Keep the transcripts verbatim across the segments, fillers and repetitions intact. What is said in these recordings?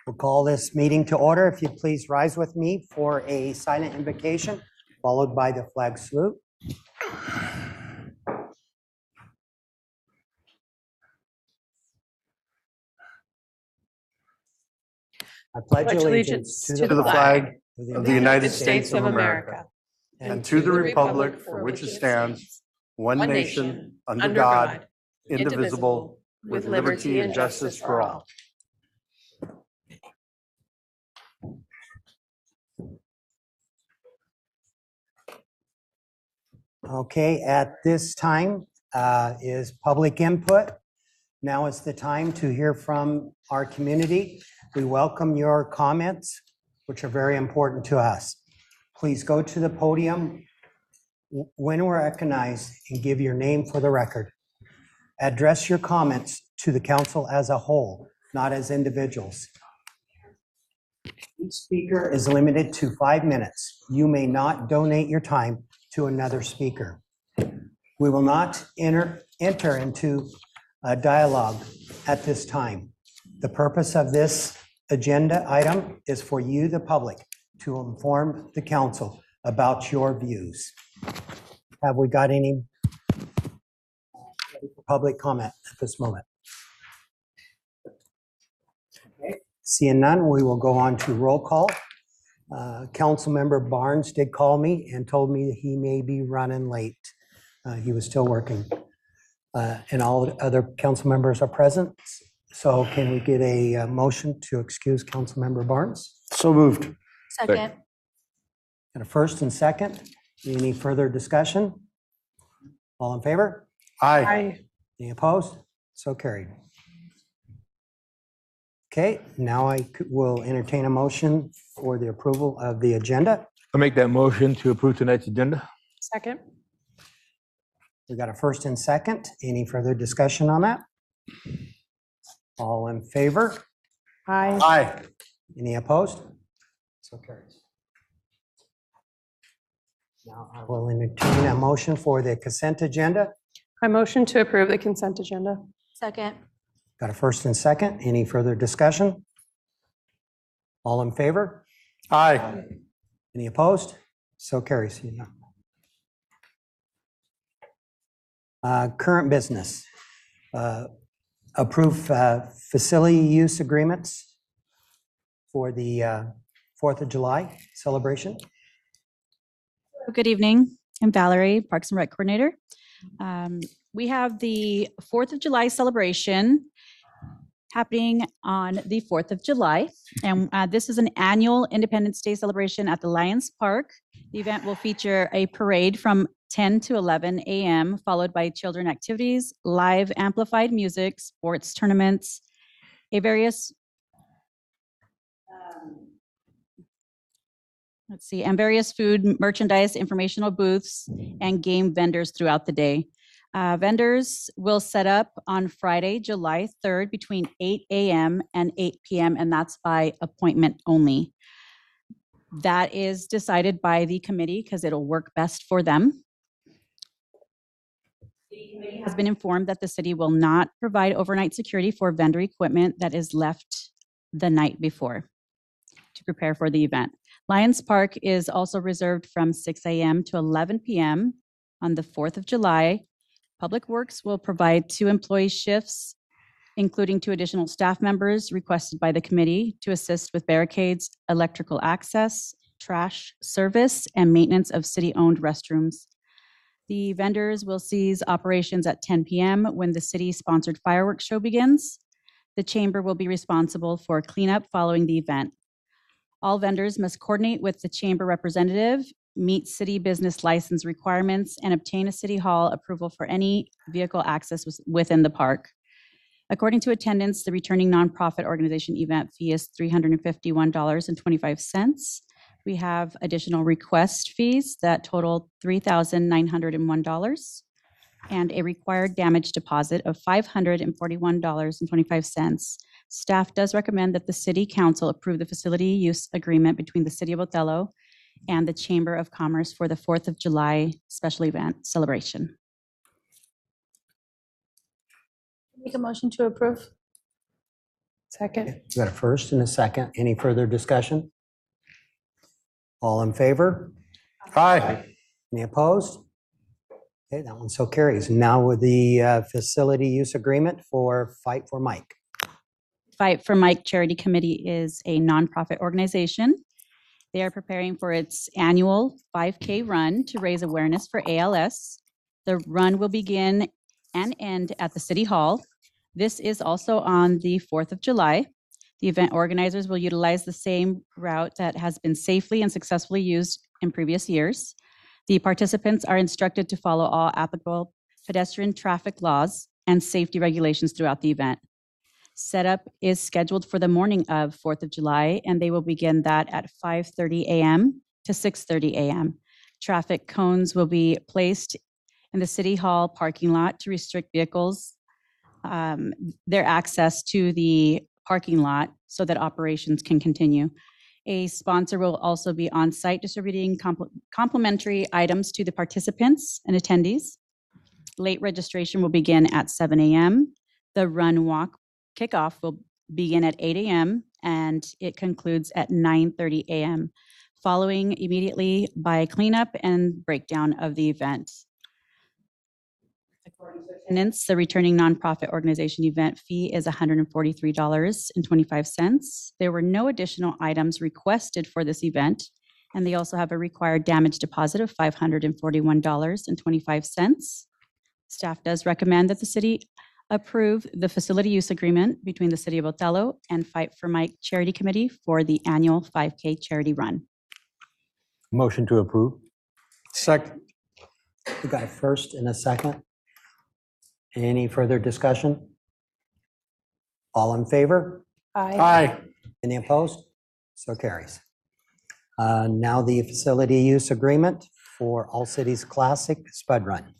We'll call this meeting to order. If you'd please rise with me for a silent invocation, followed by the flag salute. I pledge allegiance to to the flag of the United States of America and to the republic for which it stands, one nation, under God, indivisible, with liberty and justice for all. Okay, at this time uh, is public input. Now is the time to hear from our community. We welcome your comments, which are very important to us. Please go to the podium when we're recognized and give your name for the record. Address your comments to the council as a whole, not as individuals. Each speaker is limited to five minutes. You may not donate your time to another speaker. We will not enter, enter into a dialogue at this time. The purpose of this agenda item is for you, the public, to inform the council about your views. Have we got any public comment at this moment? Okay. Seeing none, we will go on to roll call. Uh, Councilmember Barnes did call me and told me that he may be running late. Uh, he was still working. Uh, and all the other council members are present. So can we get a, uh motion to excuse Councilmember Barnes? So moved. Second. And a first and second. Any further discussion? All in favor? Aye. Any opposed? So carried. Okay, now I could- will entertain a motion for the approval of the agenda. I'll make that motion to approve tonight's agenda. Second. We got a first and second. Any further discussion on that? All in favor? Aye. Aye. Any opposed? So carries. Now I will entertain a motion for the consent agenda. I motion to approve the consent agenda. Second. Got a first and second. Any further discussion? All in favor? Aye. Any opposed? So carries. Yeah. Uh, Current business. Uh, Approve uh, facility use agreements for the uh, fourth of July celebration. Good evening. I'm Valerie, Parks and Rec Coordinator. Um, we have the fourth of July celebration happening on the fourth of July. And uh, this is an annual Independence Day celebration at the Lions Park. The event will feature a parade from ten to eleven a m, followed by children activities, live amplified music, sports tournaments, a various um, let's see, and various food, merchandise, informational booths, and game vendors throughout the day. Uh, vendors will set up on Friday, July third, between eight a m and eight p m, and that's by appointment only. That is decided by the committee because it'll work best for them. The committee has been informed that the city will not provide overnight security for vendor equipment that is left the night before to prepare for the event. Lions Park is also reserved from six a m to eleven p m on the fourth of July. Public Works will provide two employee shifts, including two additional staff members requested by the committee to assist with barricades, electrical access, trash service, and maintenance of city-owned restrooms. The vendors will cease operations at ten p m when the city-sponsored fireworks show begins. The chamber will be responsible for cleanup following the event. All vendors must coordinate with the chamber representative, meet city business license requirements, and obtain a city hall approval for any vehicle access within the park. According to attendance, the returning nonprofit organization event fee is three hundred fifty-one dollars and twenty-five cents. We have additional request fees that total three thousand nine hundred one dollars and a required damage deposit of five hundred forty-one dollars and twenty-five cents. Staff does recommend that the City Council approve the facility use agreement between the City of Othello and the Chamber of Commerce for the fourth of July special event celebration. Make a motion to approve. Second. We got a first and a second. Any further discussion? All in favor? Aye. Any opposed? Okay, that one so carries. Now with the uh, facility use agreement for Fight for Mike. Fight for Mike Charity Committee is a nonprofit organization. They are preparing for its annual five K run to raise awareness for A L S. The run will begin and end at the City Hall. This is also on the fourth of July. The event organizers will utilize the same route that has been safely and successfully used in previous years. The participants are instructed to follow all applicable pedestrian traffic laws and safety regulations throughout the event. Setup is scheduled for the morning of fourth of July, and they will begin that at five thirty a.m. to six thirty a.m. Traffic cones will be placed in the City Hall parking lot to restrict vehicles um, their access to the parking lot so that operations can continue. A sponsor will also be on site distributing compl- complimentary items to the participants and attendees. Late registration will begin at seven a.m. The run walk kickoff will begin at eight a.m. and it concludes at nine thirty a.m., following immediately by cleanup and breakdown of the event. According to attendance, the returning nonprofit organization event fee is one hundred forty-three dollars and twenty-five cents. There were no additional items requested for this event, and they also have a required damage deposit of five hundred forty-one dollars and twenty-five cents. Staff does recommend that the city approve the facility use agreement between the City of Othello and Fight for Mike Charity Committee for the annual five K charity run. Motion to approve. Second. We got a first and a second. Any further discussion? All in favor? Aye. Aye. Any opposed? So carries. Uh, Now the facility use agreement for All Cities Classic Spud Run.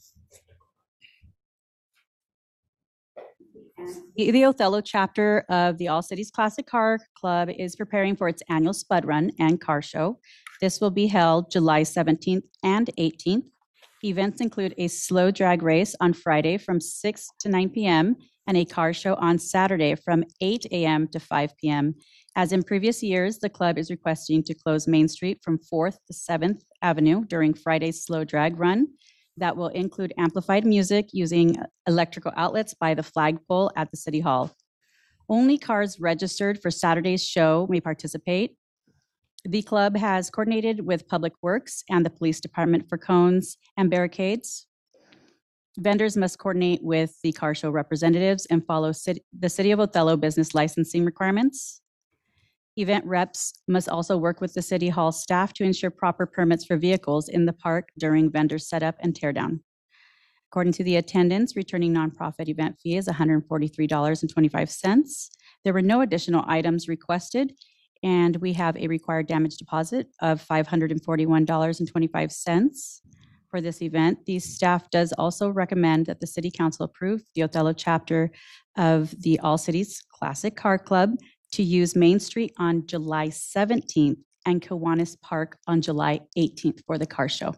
The the Othello chapter of the All Cities Classic Car Club is preparing for its annual Spud Run and Car Show. This will be held July seventeenth and eighteenth. Events include a slow drag race on Friday from six to nine p.m. and a car show on Saturday from eight a.m. to five p.m. As in previous years, the club is requesting to close Main Street from fourth to seventh Avenue during Friday's slow drag run. That will include amplified music using electrical outlets by the flagpole at the City Hall. Only cars registered for Saturday's show may participate. The club has coordinated with Public Works and the Police Department for cones and barricades. Vendors must coordinate with the car show representatives and follow city, the City of Othello business licensing requirements. Event reps must also work with the City Hall staff to ensure proper permits for vehicles in the park during vendor setup and teardown. According to the attendance, returning nonprofit event fee is one hundred forty-three dollars and twenty-five cents. There were no additional items requested, and we have a required damage deposit of five hundred forty-one dollars and twenty-five cents for this event. The staff does also recommend that the City Council approve the Othello chapter of the All Cities Classic Car Club to use Main Street on July seventeenth and Kiwanis Park on July eighteenth for the car show.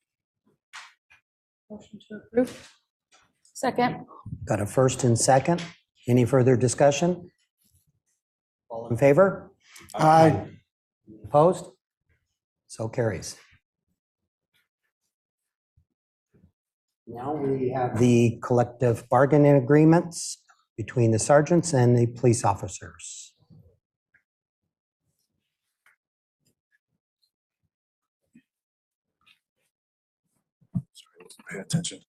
Motion to approve. Second. Got a first and second. Any further discussion? All in favor? Aye. Opposed? So carries. Now we have the collective bargaining agreements between the sergeants and the police officers. Pay attention.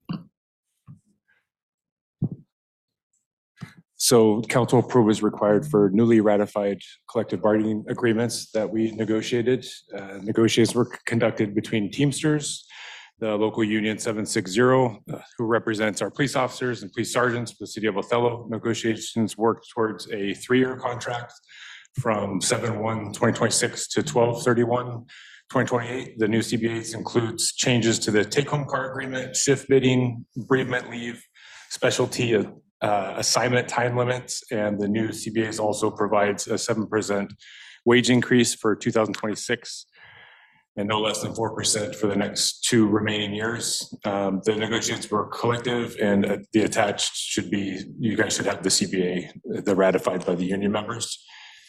So council approval is required for newly ratified collective bargaining agreements that we negotiated. Uh, Negotiations were conducted between Teamsters, the local union seven six zero, uh, who represents our police officers and police sergeants for the City of Othello. Negotiations worked towards a three-year contract from seven one twenty twenty-six to twelve thirty-one twenty twenty-eight. The new C B As includes changes to the take-home car agreement, shift bidding, bereavement leave, specialty uh, assignment time limits, and the new C B As also provides a seven percent wage increase for two thousand twenty-six. and no less than four percent for the next two remaining years. Um, the negotiations were collective, and uh, the attached should be, you guys should have the C B A, the ratified by the union members.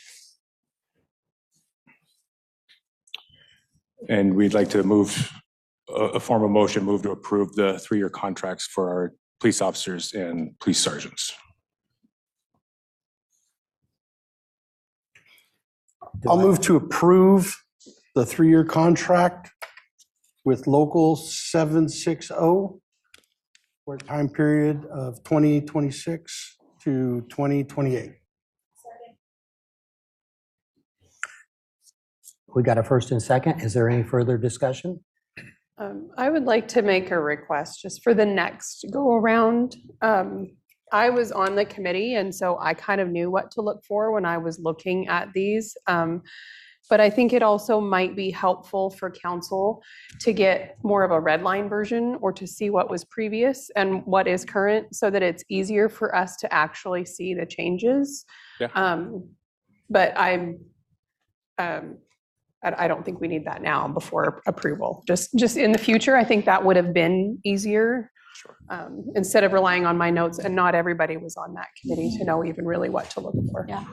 And we'd like to move a, a form of motion, move to approve the three-year contracts for our police officers and police sergeants. I'll move to approve the three-year contract with local seven sixty for a time period of twenty twenty-six to twenty twenty-eight. We got a first and second. Is there any further discussion? Um, I would like to make a request just for the next go around. Um, I was on the committee, and so I kind of knew what to look for when I was looking at these. Um, but I think it also might be helpful for council to get more of a red line version, or to see what was previous and what is current, so that it's easier for us to actually see the changes. Yeah. Um, but I'm, um, I, I don't think we need that now before approval. Just, just in the future, I think that would have been easier. Sure. Um, instead of relying on my notes, and not everybody was on that committee to know even really what to look for. Yeah.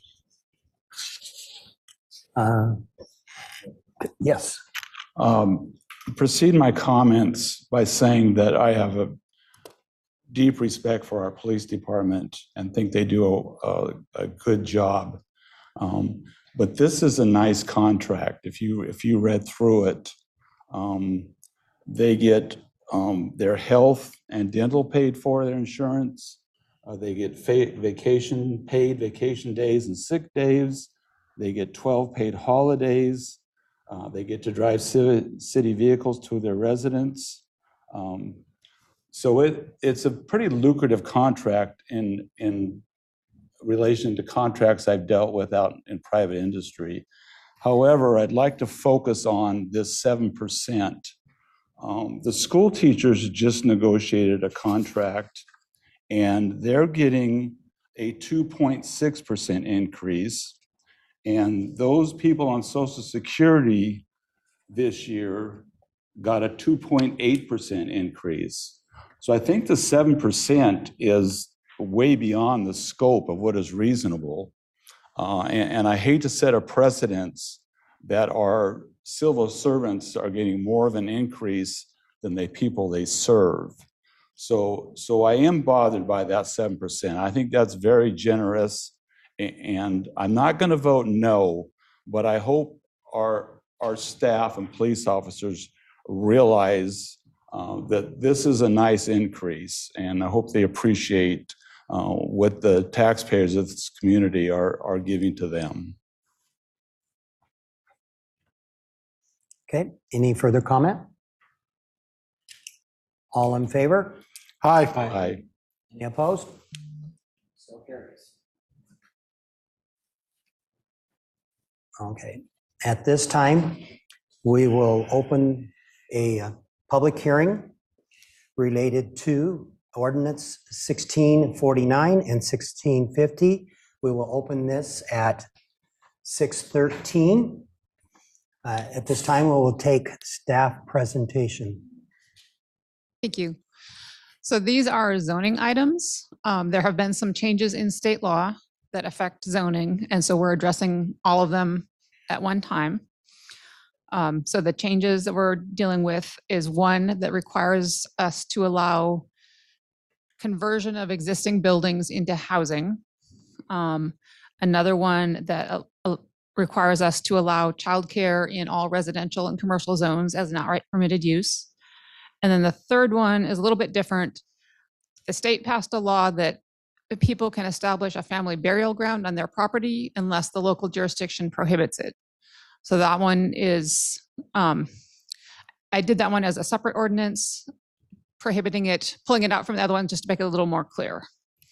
Uh, Yes. Um, proceed my comments by saying that I have a deep respect for our police department and think they do a, a, a good job. Um, but this is a nice contract. If you if you read through it, um, they get um, their health and dental paid for, their insurance. Uh, they get fa- vacation paid vacation days and sick days. They get twelve paid holidays. Uh, they get to drive city, city vehicles to their residence. Um, so it it's a pretty lucrative contract in in relation to contracts I've dealt with out in private industry. However, I'd like to focus on this seven percent. Um, the school teachers just negotiated a contract, and they're getting a two point six percent increase. And those people on Social Security this year got a two point eight percent increase. So I think the seven percent is way beyond the scope of what is reasonable. Uh, and, and I hate to set a precedence that our civil servants are getting more of an increase than the people they serve. So, so I am bothered by that seven percent. I think that's very generous. And I'm not going to vote no, but I hope our, our staff and police officers realize uh, that this is a nice increase, and I hope they appreciate uh, what the taxpayers of this community are, are giving to them. Okay, any further comment? All in favor? Aye. Aye. Any opposed? So carries. Okay, at this time, we will open a uh, public hearing related to ordinance sixteen forty-nine and sixteen fifty. We will open this at six thirteen. Uh, At this time, we will take staff presentation. Thank you. So these are zoning items. Um, there have been some changes in state law that affect zoning, and so we're addressing all of them at one time. Um, so the changes that we're dealing with is one that requires us to allow conversion of existing buildings into housing. Um, another one that uh, uh, requires us to allow childcare in all residential and commercial zones as an outright permitted use. And then the third one is a little bit different. The state passed a law that people can establish a family burial ground on their property unless the local jurisdiction prohibits it. So that one is, um, I did that one as a separate ordinance, prohibiting it, pulling it out from the other one just to make it a little more clear.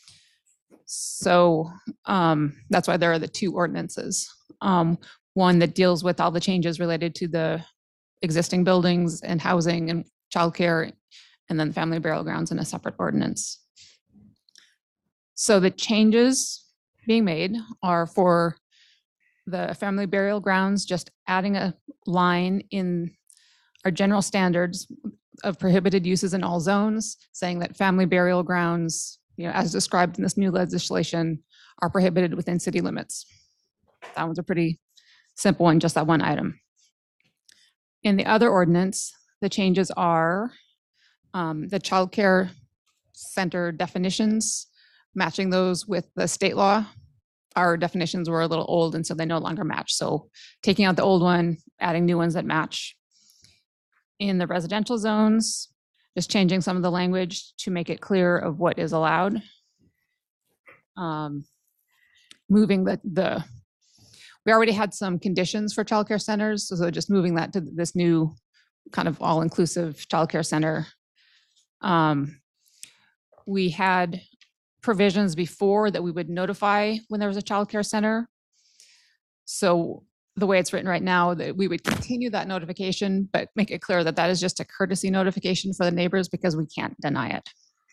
So um, that's why there are the two ordinances. Um, one that deals with all the changes related to the existing buildings and housing and childcare, and then family burial grounds in a separate ordinance. So the changes being made are for the family burial grounds, just adding a line in our general standards of prohibited uses in all zones, saying that family burial grounds, you know, as described in this new legislation, are prohibited within city limits. That one's a pretty simple one, just that one item. In the other ordinance, the changes are um, the childcare center definitions, matching those with the state law. Our definitions were a little old, and so they no longer match. So taking out the old one, adding new ones that match. In the residential zones, just changing some of the language to make it clear of what is allowed. Um, moving the, the, we already had some conditions for childcare centers, so just moving that to this new kind of all-inclusive childcare center. Um, we had provisions before that we would notify when there was a childcare center. So the way it's written right now, that we would continue that notification, but make it clear that that is just a courtesy notification for the neighbors because we can't deny it.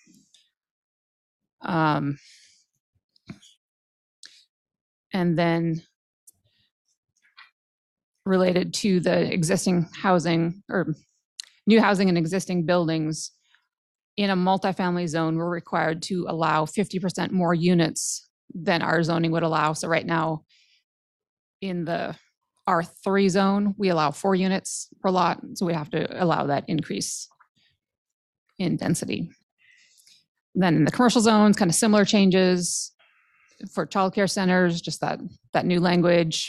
Um, and then related to the existing housing or new housing in existing buildings, in a multifamily zone, we're required to allow fifty percent more units than our zoning would allow. So right now in the R three zone, we allow four units per lot. So we have to allow that increase in density. Then in the commercial zones, kind of similar changes for childcare centers, just that, that new language.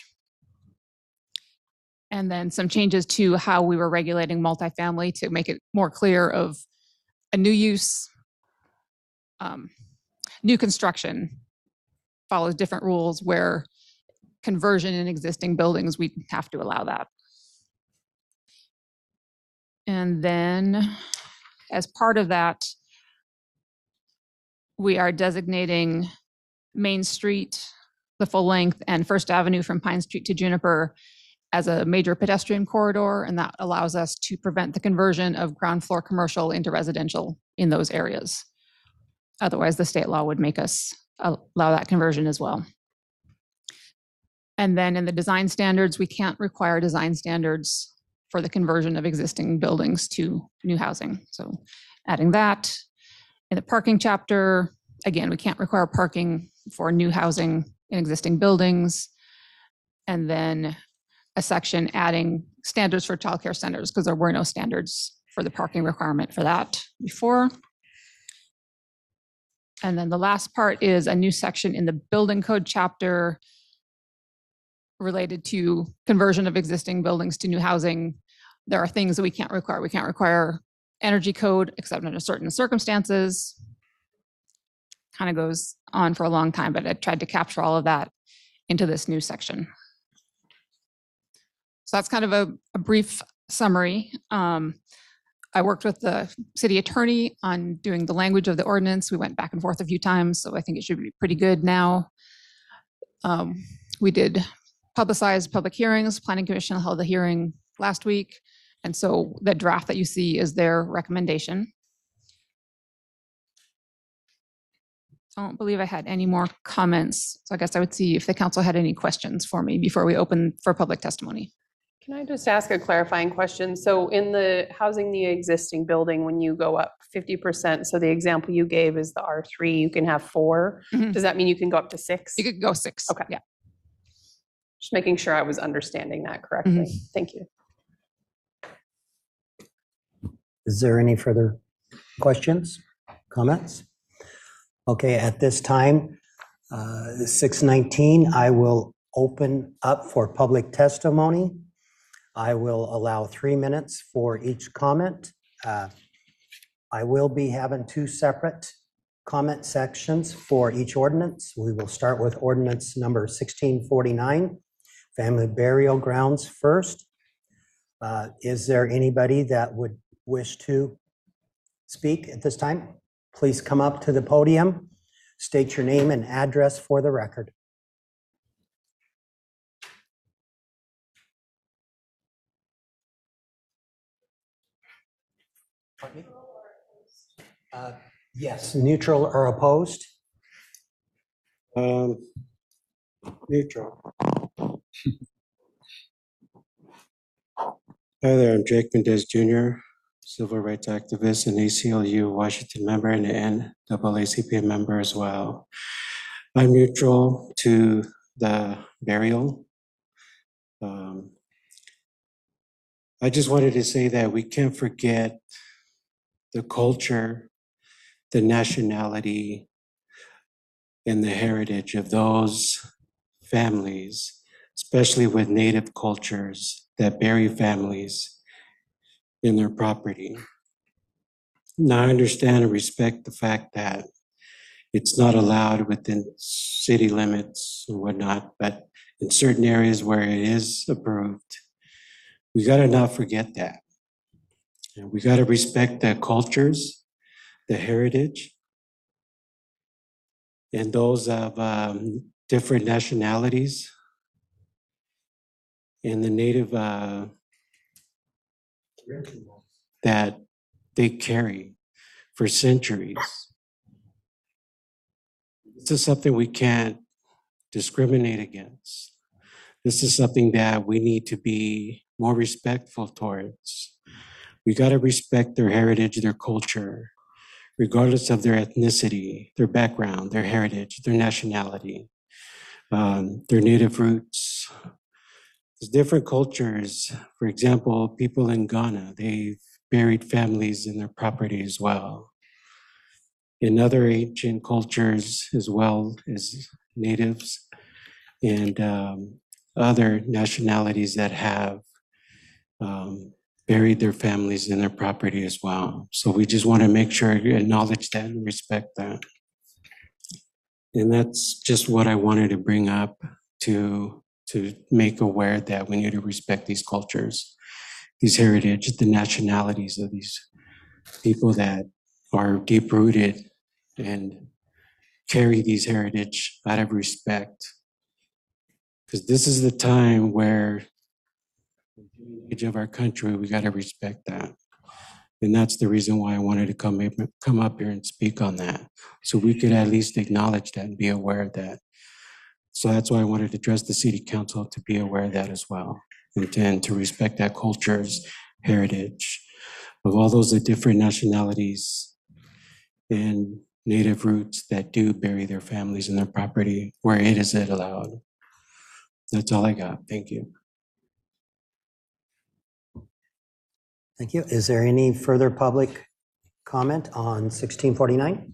And then some changes to how we were regulating multifamily to make it more clear of a new use, um, new construction follows different rules where conversion in existing buildings, we have to allow that. And then as part of that, we are designating Main Street, the full length, and First Avenue from Pine Street to Juniper as a major pedestrian corridor, and that allows us to prevent the conversion of ground floor commercial into residential in those areas. Otherwise, the state law would make us allow that conversion as well. And then in the design standards, we can't require design standards for the conversion of existing buildings to new housing. So adding that. In the parking chapter, again, we can't require parking for new housing in existing buildings. And then a section adding standards for childcare centers because there were no standards for the parking requirement for that before. And then the last part is a new section in the building code chapter related to conversion of existing buildings to new housing. There are things that we can't require. We can't require energy code except under certain circumstances. Kind of goes on for a long time, but I tried to capture all of that into this new section. So that's kind of a, a brief summary. Um, I worked with the city attorney on doing the language of the ordinance. We went back and forth a few times, so I think it should be pretty good now. Um, we did publicize public hearings. Planning Commission held a hearing last week. And so the draft that you see is their recommendation. I don't believe I had any more comments. So I guess I would see if the council had any questions for me before we open for public testimony. Can I just ask a clarifying question? So in the housing the existing building, when you go up fifty percent, so the example you gave is the R three, you can have four. Mhm. Does that mean you can go up to six? You could go six. Okay. Yeah. Just making sure I was understanding that correctly. Thank you. Is there any further questions, comments? Okay, at this time, uh, six nineteen, I will open up for public testimony. I will allow three minutes for each comment. Uh, I will be having two separate comment sections for each ordinance. We will start with ordinance number sixteen forty-nine, family burial grounds first. Uh, Is there anybody that would wish to speak at this time? Please come up to the podium, state your name and address for the record. Uh, Yes, neutral or opposed? Um, Neutral. Hi there, I'm Jake Mendez Junior, civil rights activist and A C L U Washington member and N double A C P member as well. I'm neutral to the burial. Um, I just wanted to say that we can't forget the culture, the nationality, and the heritage of those families, especially with Native cultures that bury families in their property. Now, I understand and respect the fact that it's not allowed within city limits and whatnot, but in certain areas where it is approved, we gotta not forget that. And we gotta respect the cultures, the heritage, and those of um, different nationalities and the native uh, that they carry for centuries. This is something we can't discriminate against. This is something that we need to be more respectful towards. We got to respect their heritage, their culture, regardless of their ethnicity, their background, their heritage, their nationality, um, their native roots. There's different cultures. For example, people in Ghana, they've buried families in their property as well. In other ancient cultures, as well as natives and um, other nationalities that have um, buried their families in their property as well. So we just want to make sure you acknowledge that and respect that. And that's just what I wanted to bring up to, to make aware that we need to respect these cultures, these heritage, the nationalities of these people that are deep rooted and carry these heritage out of respect. Because this is the time where the age of our country, we got to respect that. And that's the reason why I wanted to come, come up here and speak on that. So we could at least acknowledge that and be aware of that. So that's why I wanted to address the city council to be aware of that as well. And to, and to respect that culture's heritage of all those different nationalities and native roots that do bury their families in their property where it is allowed. That's all I got. Thank you. Thank you. Is there any further public comment on sixteen forty-nine?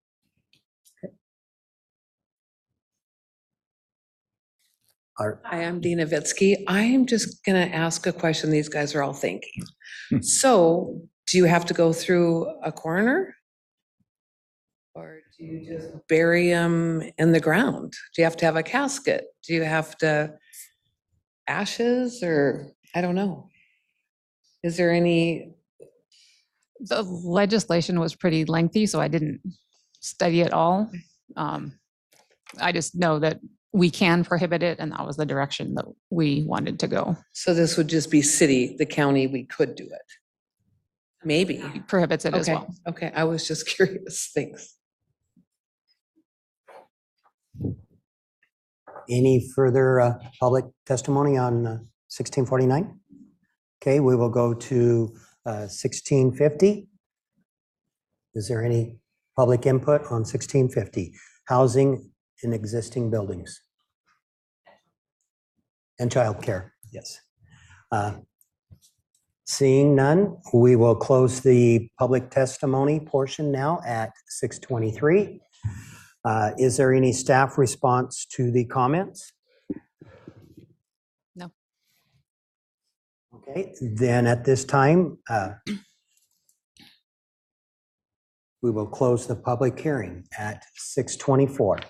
Are, Hi, I'm Dina Vitsky. I am just going to ask a question these guys are all thinking. So, do you have to go through a coroner? Or do you just bury them in the ground? Do you have to have a casket? Do you have to ashes or I don't know? Is there any? The legislation was pretty lengthy, so I didn't study it all. Um, I just know that we can prohibit it, and that was the direction that we wanted to go. So this would just be city, the county, we could do it. Maybe. It prohibits it as Okay, well. okay, I was just curious. Thanks. any further uh, public testimony on uh, sixteen forty-nine? Okay, we will go to uh, sixteen fifty. Is there any public input on sixteen fifty? Housing in existing buildings. And childcare, yes. Uh, Seeing none, we will close the public testimony portion now at six twenty-three. Uh, Is there any staff response to the comments? No. Okay, then at this time, uh, we will close the public hearing at six twenty-four.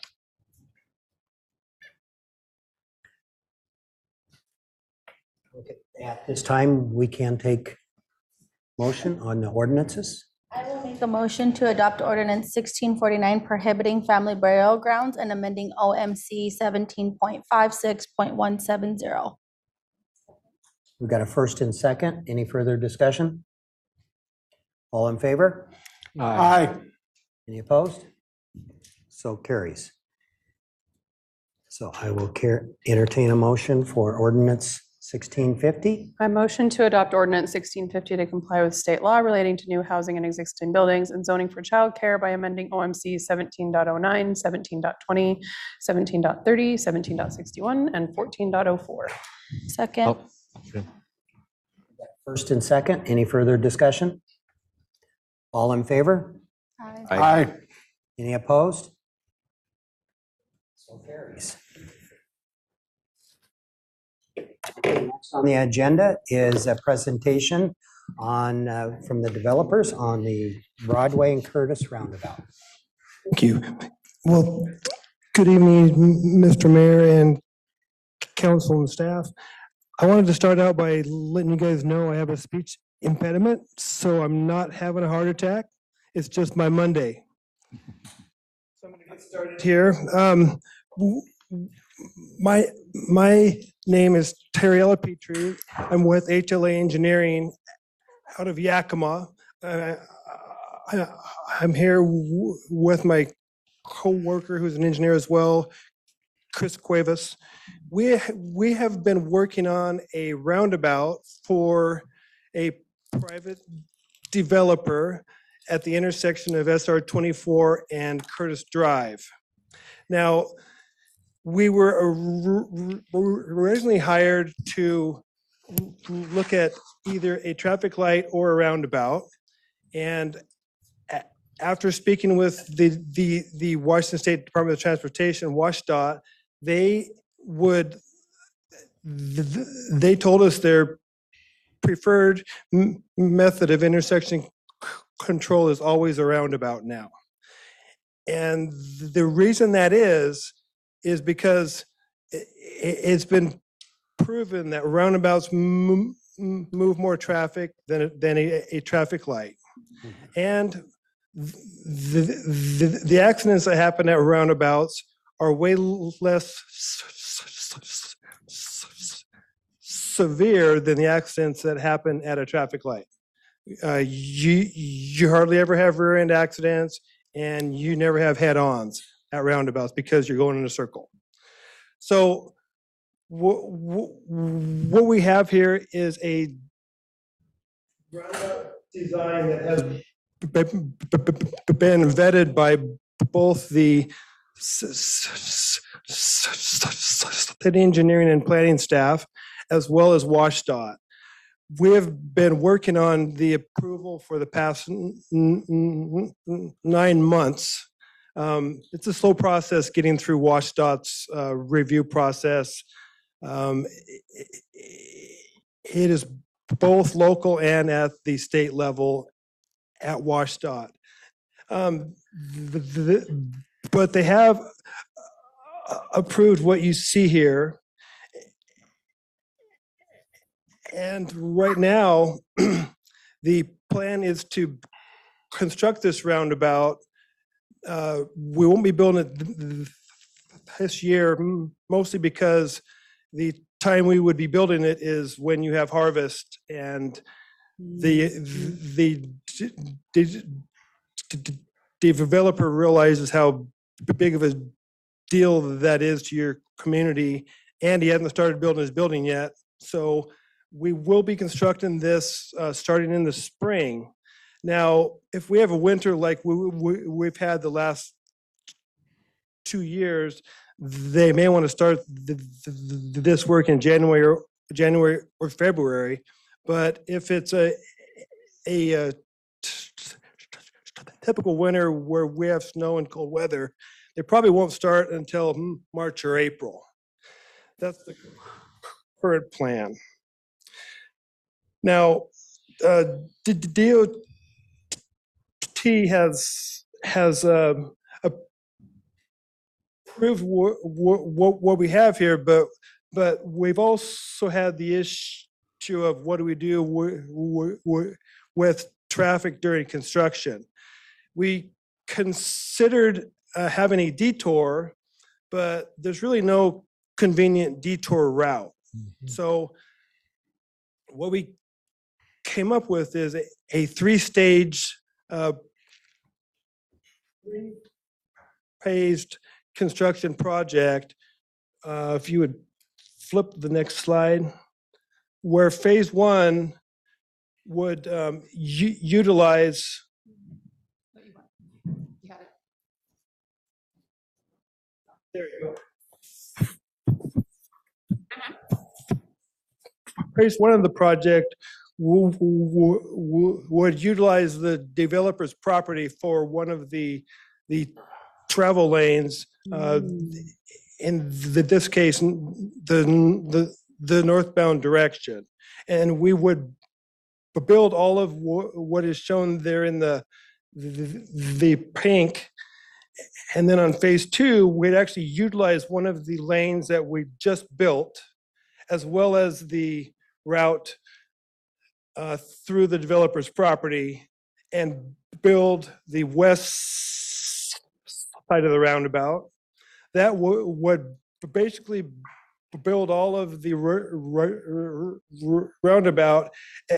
Okay, at this time, we can take motion on the ordinances. I will make a motion to adopt ordinance sixteen forty-nine prohibiting family burial grounds and amending O M C seventeen point five six point one seven zero. We've got a first and second. Any further discussion? All in favor? Aye. Any opposed? So carries. So I will care, entertain a motion for ordinance sixteen fifty. I motion to adopt ordinance sixteen fifty to comply with state law relating to new housing and existing buildings and zoning for childcare by amending O M C seventeen point oh nine, seventeen point twenty, seventeen point thirty, seventeen point sixty-one, and fourteen point oh four. Second. First and second, any further discussion? All in favor? Aye. Aye. Any opposed? So carries. Next on the agenda is a presentation on, uh, from the developers on the Broadway and Curtis roundabout. Thank you. Well, good evening, M- Mister Mayor and council and staff. I wanted to start out by letting you guys know I have a speech impediment, so I'm not having a heart attack. It's just my Monday. So I'm going to get started here. Um, w- My, my name is Terriella Petrie. I'm with H L A Engineering out of Yakima. Uh, I, I'm here w- with my coworker who's an engineer as well, Chris Cuevas. We, we have been working on a roundabout for a private developer at the intersection of S R twenty-four and Curtis Drive. Now, we were or- originally hired to look at either a traffic light or a roundabout. And a- after speaking with the, the, the Washington State Department of Transportation, WashDOT, they would, th- they told us their preferred m- method of intersection c- control is always a roundabout now. And the reason that is, is because i- i- it's been proven that roundabouts mo- m- move more traffic than, a- than a, a traffic light. And the, the, the accidents that happen at roundabouts are way l- less s- s- s- s- severe than the accidents that happen at a traffic light. Uh, you, you hardly ever have rear end accidents, and you never have head-ons at roundabouts because you're going in a circle. So what, what we have here is a roundabout design that has been vetted by both the city engineering and planning staff, as well as WashDOT. We have been working on the approval for the past n- n- n- nine months. Um, It's a slow process getting through WashDOT's uh, review process. Um, i- i- It is both local and at the state level at WashDOT. Um, the- the- But they have uh, approved what you see here. And right now, the plan is to construct this roundabout. Uh, We won't be building it th- th- this year, m- mostly because the time we would be building it is when you have harvest, and the, the, the the developer realizes how big of a deal that is to your community, and he hasn't started building his building yet. So we will be constructing this uh, starting in the spring. Now, if we have a winter like we, we, we've had the last two years, they may want to start th- th- this work in January or January or February. But if it's a a, uh typical winter where we have snow and cold weather, they probably won't start until hmm, March or April. That's the current plan. Now, uh, D- D- D O T has has um, approved what, what what we have here, but but we've also had the issue of what do we do w- w- w- with traffic during construction. We considered uh, having a detour, but there's really no convenient detour route. So what we came up with is a, a three-stage uh, paved construction project uh, if you would flip the next slide, where phase one would um, u- utilize there you go. Phase one of the project w- w- w- would utilize the developer's property for one of the the travel lanes. Uh, in the, this case, the the the northbound direction, and we would build all of wh- what is shown there in the the, the pink. And then on phase two, we'd actually utilize one of the lanes that we just built, as well as the route uh, through the developer's property, and build the west side of the roundabout. That w- would basically build all of the r- r- r- roundabout, e-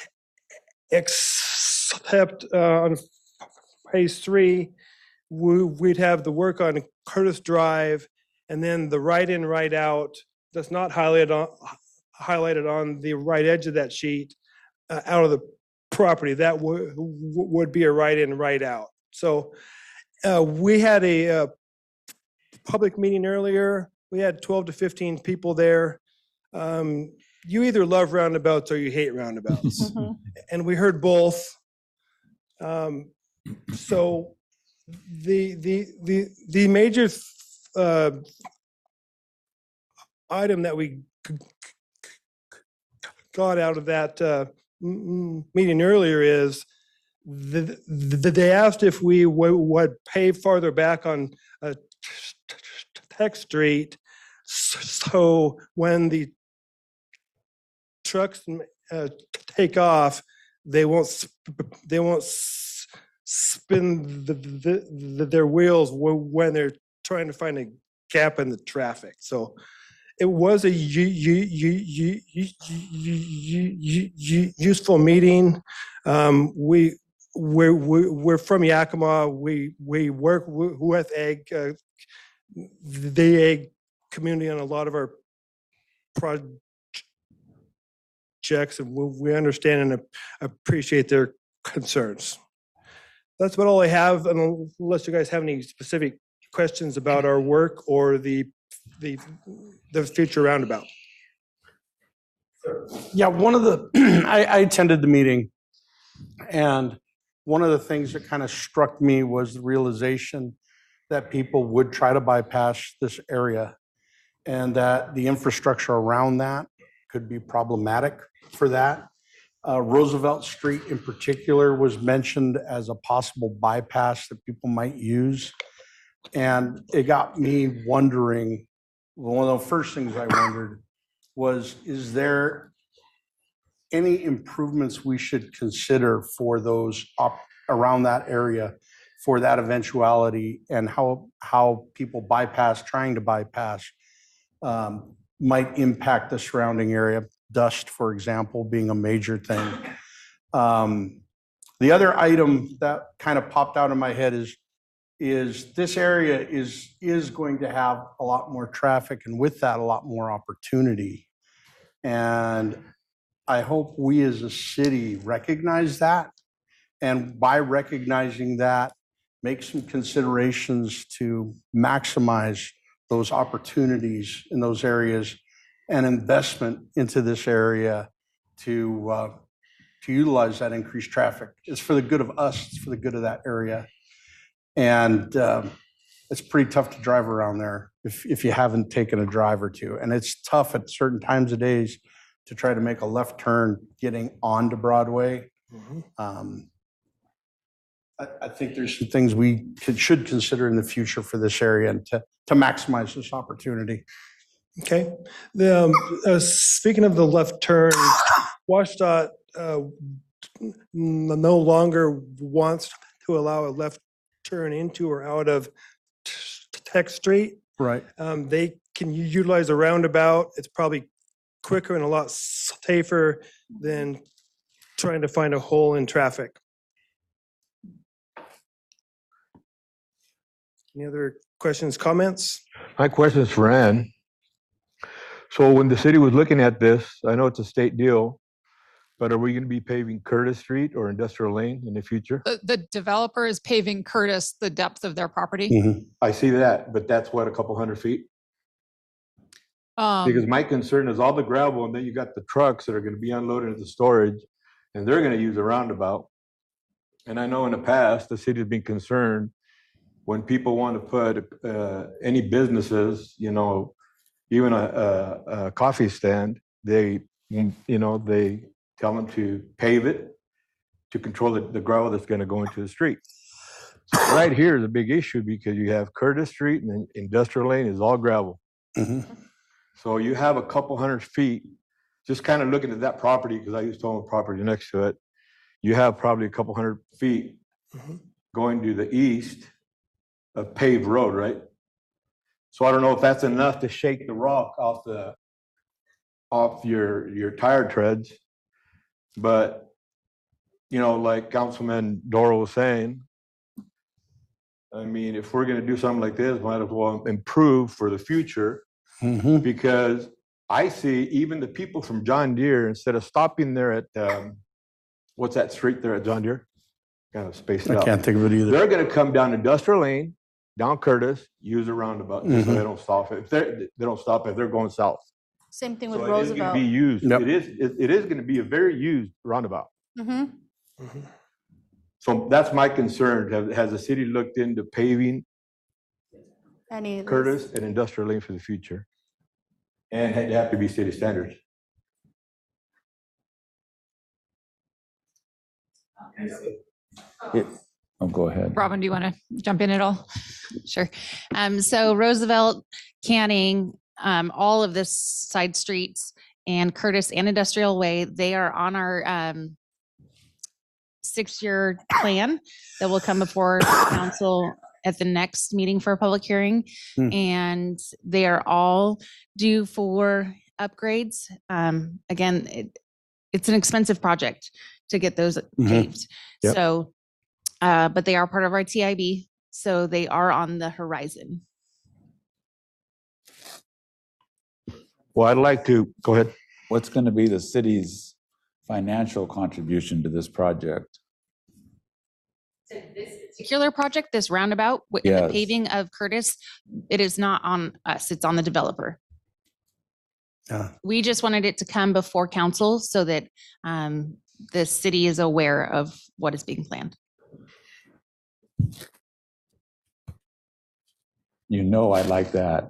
except uh, on phase three, we- we'd have the work on Curtis Drive, and then the right in, right out that's not highlighted on, highlighted on the right edge of that sheet uh, out of the property. That w- w- would be a right in, right out. So uh, we had a, uh public meeting earlier. We had twelve to fifteen people there. Um, you either love roundabouts or you hate roundabouts. And we heard both. Um, so the the the the major uh, item that we got out of that uh, m- meeting earlier is the, the, they asked if we w- would pay farther back on uh, Tech Street, so when the trucks uh, take off, they won't sp- they won't s- spin the, the, the, their wheels w- when they're trying to find a gap in the traffic. So it was a u- u- u- u- u- u- u- u- useful meeting. Um, we we're, we're we're from Yakima. We we work w- with ag. Uh, the ag community on a lot of our projects, and we we understand and appreciate their concerns. That's about all I have, unless you guys have any specific questions about our work or the the the future roundabout. Yeah, one of the, I, I attended the meeting, and one of the things that kind of struck me was the realization that people would try to bypass this area, and that the infrastructure around that could be problematic for that. Uh, Roosevelt Street in particular was mentioned as a possible bypass that people might use. And it got me wondering, one of the first things I wondered was, is there any improvements we should consider for those up around that area for that eventuality, and how how people bypass, trying to bypass, um, might impact the surrounding area. Dust, for example, being a major thing. Um, the other item that kind of popped out in my head is is this area is is going to have a lot more traffic, and with that, a lot more opportunity. And I hope we as a city recognize that, and by recognizing that, make some considerations to maximize those opportunities in those areas, and investment into this area to uh, to utilize that increased traffic. It's for the good of us. It's for the good of that area. And um, it's pretty tough to drive around there if, if you haven't taken a drive or two. And it's tough at certain times of days to try to make a left turn getting onto Broadway. Mhm. Um, I, I think there's some things we could, should consider in the future for this area and to, to maximize this opportunity. Okay. The, um, uh, speaking of the left turn, WashDOT uh, n- no longer wants to allow a left turn into or out of T- Tech Street. Right. Um, they can u- utilize a roundabout. It's probably quicker and a lot safer than trying to find a hole in traffic. Any other questions, comments? My question is for Ann. So when the city was looking at this, I know it's a state deal, but are we going to be paving Curtis Street or Industrial Lane in the future? The, the developer is paving Curtis the depth of their property. Mhm. I see that, but that's what, a couple hundred feet? Because Um, my concern is all the gravel, and then you got the trucks that are gonna be unloaded into storage, and they're gonna use a roundabout. And I know in the past, the city's been concerned when people want to put, uh, any businesses, you know, even a, a, a coffee stand, they, you know, they tell them to pave it to control the, the gravel that's gonna go into the street. So right here is a big issue because you have Curtis Street and then Industrial Lane is all gravel. Mhm. So you have a couple hundred feet, just kind of looking at that property, because I used to own the property next to it. You have probably a couple hundred feet going to the east of paved road, right? So I don't know if that's enough to shake the rock off the, off your, your tire treads. But, you know, like Councilman Doro was saying, I mean, if we're gonna do something like this, might as well improve for the future. Mhm. Because I see even the people from John Deere, instead of stopping there at, um, what's that street there at John Deere? Kind of spaced it I out. can't think of it either. They're gonna come down Industrial Lane, down Curtis, use a roundabout, just so they don't stop. If they're, they don't stop if they're going south. Same thing with So it is gonna Roosevelt. be used. Yep. It is, it, it is gonna be a very used roundabout. Mhm. So that's my concern. Has, has the city looked into paving Any of these. Curtis and Industrial Lane for the future? And they have to be city standards. Oh, go ahead. Robin, do you want to jump in at all? Sure. Um, so Roosevelt, Canning, um, all of this side streets and Curtis and Industrial Way, they are on our, um, six-year plan that will come before council at the next meeting for a public hearing. Hmm. And they are all due for upgrades. Um, again, it, it's an expensive project to get those Mhm. paved. Yep. So, uh, but they are part of our T I B, so they are on the horizon. Well, I'd like to, go ahead. What's going to be the city's financial contribution to this project? So this particular project, this roundabout, with the Yes. paving of Curtis, it is not on us, it's on the developer. Yeah. We just wanted it to come before council so that um, the city is aware of what is being planned. You know I like that.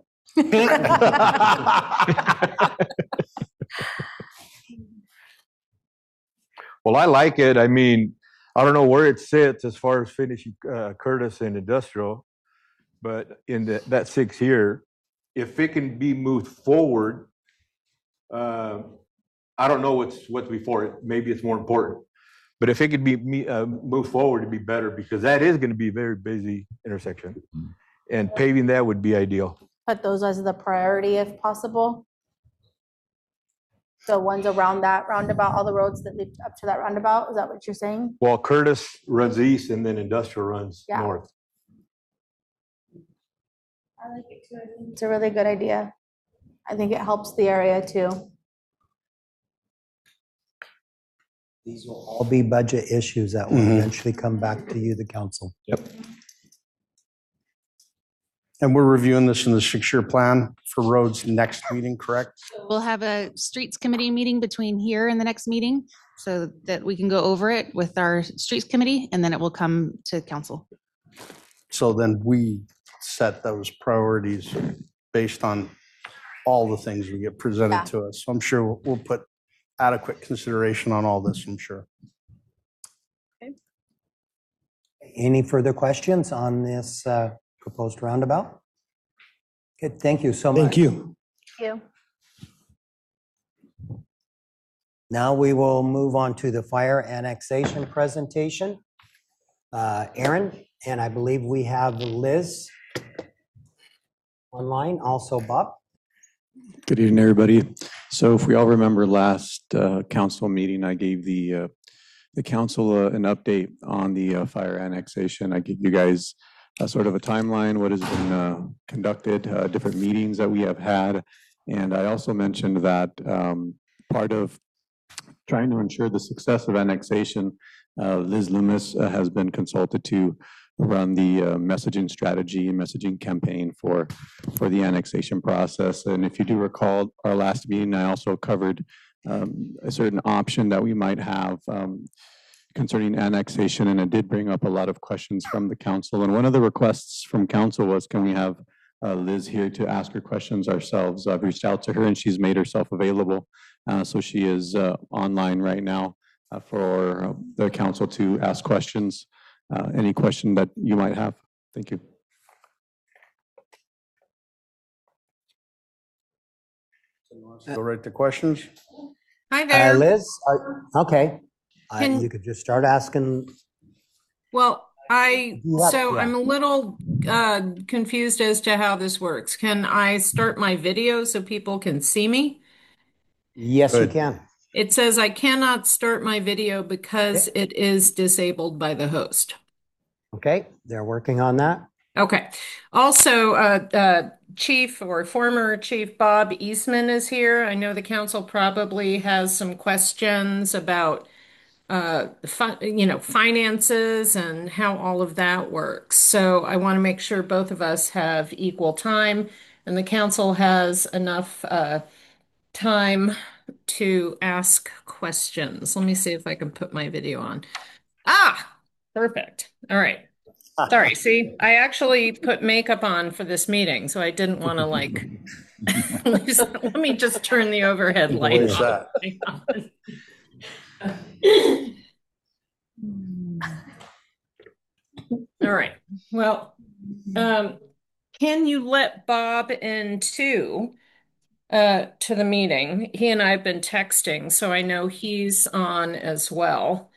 Well, I like it. I mean, I don't know where it sits as far as finishing uh, Curtis and Industrial, but in the, that six year, if it can be moved forward, uh, I don't know what's what's before it. Maybe it's more important, but if it could be me- uh, moved forward, it'd be better because that is going to be a very busy intersection, and paving that would be ideal. Put those as the priority if possible. The ones around that roundabout, all the roads that lead up to that roundabout, is that what you're saying? Well, Curtis runs east, and then Industrial runs Yeah. north. I like it too. I think it's a really good idea. I think it helps the area too. These will all be budget issues that will Mhm. eventually come back to you, the council. And we're reviewing this in the six-year plan for roads next meeting, correct? We'll have a streets committee meeting between here and the next meeting so that we can go over it with our streets committee and then it will come to council. So then we set those priorities based on all the things we get Yeah. presented to us. So I'm sure we'll- we'll put adequate consideration on all this, I'm sure. Any further questions on this uh, proposed roundabout? Good, thank you so much. Thank you. Thank you. Now we will move on to the fire annexation presentation. Uh, Aaron, and I believe we have Liz online, also Bob. Good evening, everybody. So if we all remember last uh, council meeting, I gave the uh, the council uh, an update on the uh, fire annexation. I gave you guys a sort of a timeline, what has been uh, conducted, uh, different meetings that we have had, And I also mentioned that um, part of trying to ensure the success of annexation, uh, Liz Loomis uh, has been consulted to run the uh, messaging strategy and messaging campaign for, for the annexation process. And if you do recall, our last meeting, I also covered um, a certain option that we might have um, concerning annexation, and it did bring up a lot of questions from the council. And one of the requests from council was, can we have uh, Liz here to ask her questions ourselves? I've reached out to her and she's made herself available. Uh, so she is uh, online right now uh, for uh, the council to ask questions. Uh, any question that you might have. Thank you. Go right to questions. Hi Uh, there. Liz, are- okay. Uh, Can- You could just start asking. Well, I, You have- so yeah. I'm a little uh, confused as to how this works. Can I start my video so people can see me? Yes, you Good. can. It says I cannot start my video because it is disabled by the host. Okay, they're working on that. Okay. Also, uh, uh, Chief or former Chief Bob Eastman is here. I know the council probably has some questions about, uh, fi- you know, finances and how all of that works. So I want to make sure both of us have equal time and the council has enough uh, time to ask questions. Let me see if I can put my video on. Ah, perfect. All right. Sorry, see, I actually put makeup on for this meeting, so I didn't want to like, let me just turn the overhead light What is off. All right, well, um, can you let Bob in too, uh, to the meeting? He and I have been texting, so I know he's on as well.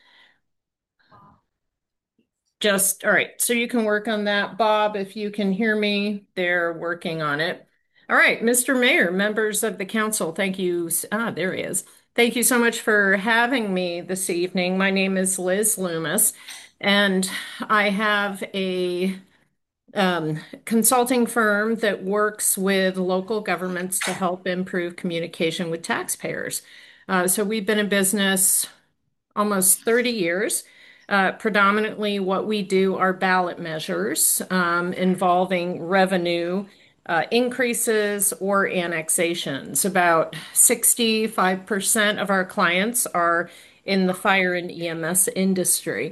Just, all right, so you can work on that, Bob, if you can hear me, they're working on it. All right, Mister Mayor, members of the council, thank you. Ah, there he is. Thank you so much for having me this evening. My name is Liz Loomis, and I have a um, consulting firm that works with local governments to help improve communication with taxpayers. Uh, so we've been in business almost thirty years. Uh, predominantly, what we do are ballot measures um, involving revenue uh, increases or annexations. About sixty-five percent of our clients are in the fire and E M S industry.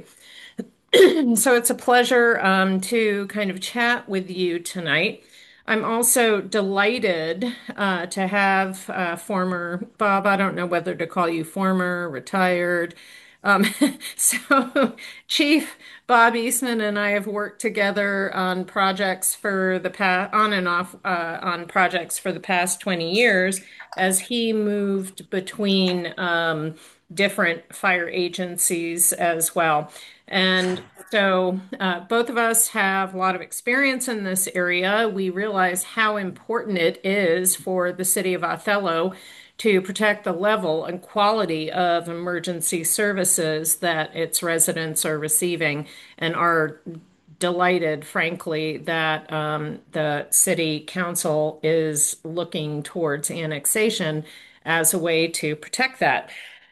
So it's a pleasure um, to kind of chat with you tonight. I'm also delighted uh, to have uh, former Bob, I don't know whether to call you former, retired. Um, so Chief Bob Eastman and I have worked together on projects for the past, on and off uh, on projects for the past twenty years as he moved between um, different fire agencies as well. And so uh, both of us have a lot of experience in this area. We realize how important it is for the city of Othello to protect the level and quality of emergency services that its residents are receiving, and are delighted, frankly, that um, the city council is looking towards annexation as a way to protect that.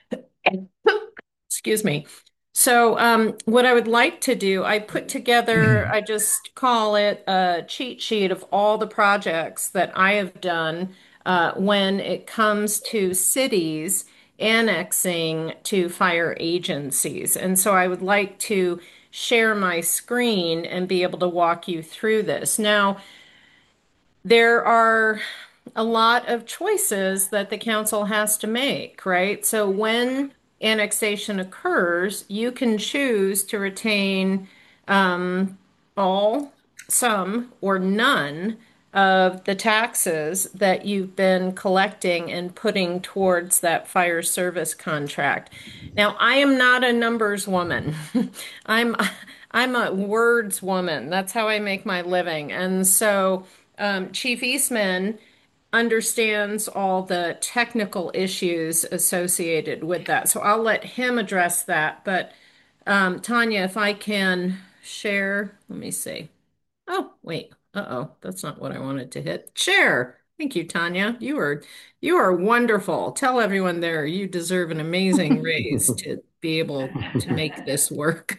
Excuse me. So um, what I would like to do, I put together, I just call it a cheat sheet of all the projects that I have done uh, when it comes to cities annexing to fire agencies. And so I would like to share my screen and be able to walk you through this. Now, there are a lot of choices that the council has to make, right? So when annexation occurs, you can choose to retain um, all, some, or none of the taxes that you've been collecting and putting towards that fire service contract. Now, I am not a numbers woman. I'm I'm a words woman. That's how I make my living. And so um, Chief Eastman understands all the technical issues associated with that. So I'll let him address that. But um, Tanya, if I can share, let me see. Oh, wait. Uh-oh, that's not what I wanted to hit. Share. Thank you, Tanya. You are you are wonderful. Tell everyone there you deserve an amazing raise to be able to make this work.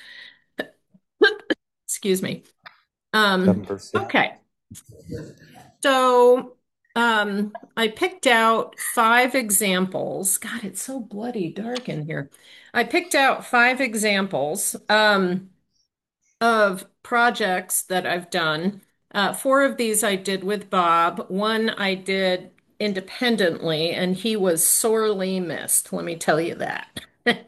Excuse me. Um, Seven percent. okay. So um, I picked out five examples. God, it's so bloody dark in here. I picked out five examples um, of projects that I've done. Uh, four of these I did with Bob. One I did independently, and he was sorely missed. Let me tell you that.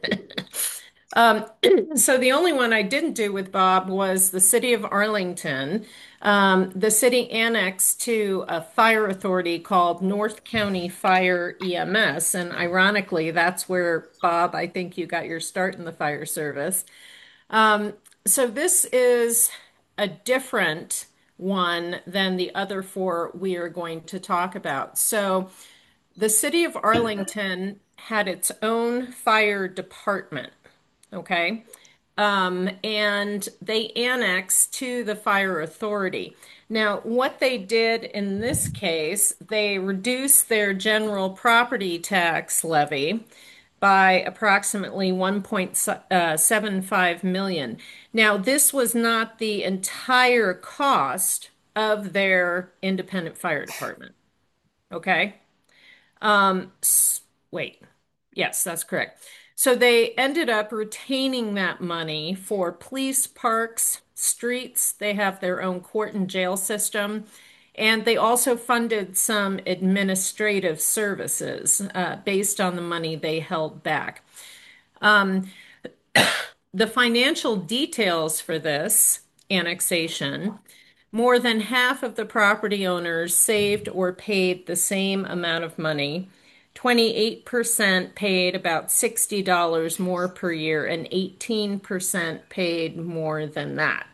Um, so the only one I didn't do with Bob was the city of Arlington. Um, the city annexed to a fire authority called North County Fire E M S. And ironically, that's where, Bob, I think you got your start in the fire service. Um, so this is a different one than the other four we are going to talk about. So the city of Arlington had its own fire department. Okay. Um, and they annexed to the fire authority. Now, what they did in this case, they reduced their general property tax levy by approximately one point seven five million. Now, this was not the entire cost of their independent fire department. Okay. Um, wait. Yes, that's correct. So they ended up retaining that money for police, parks, streets. They have their own court and jail system. And they also funded some administrative services uh, based on the money they held back. Um, the financial details for this annexation, more than half of the property owners saved or paid the same amount of money. twenty-eight percent paid about sixty dollars more per year, and eighteen percent paid more than that.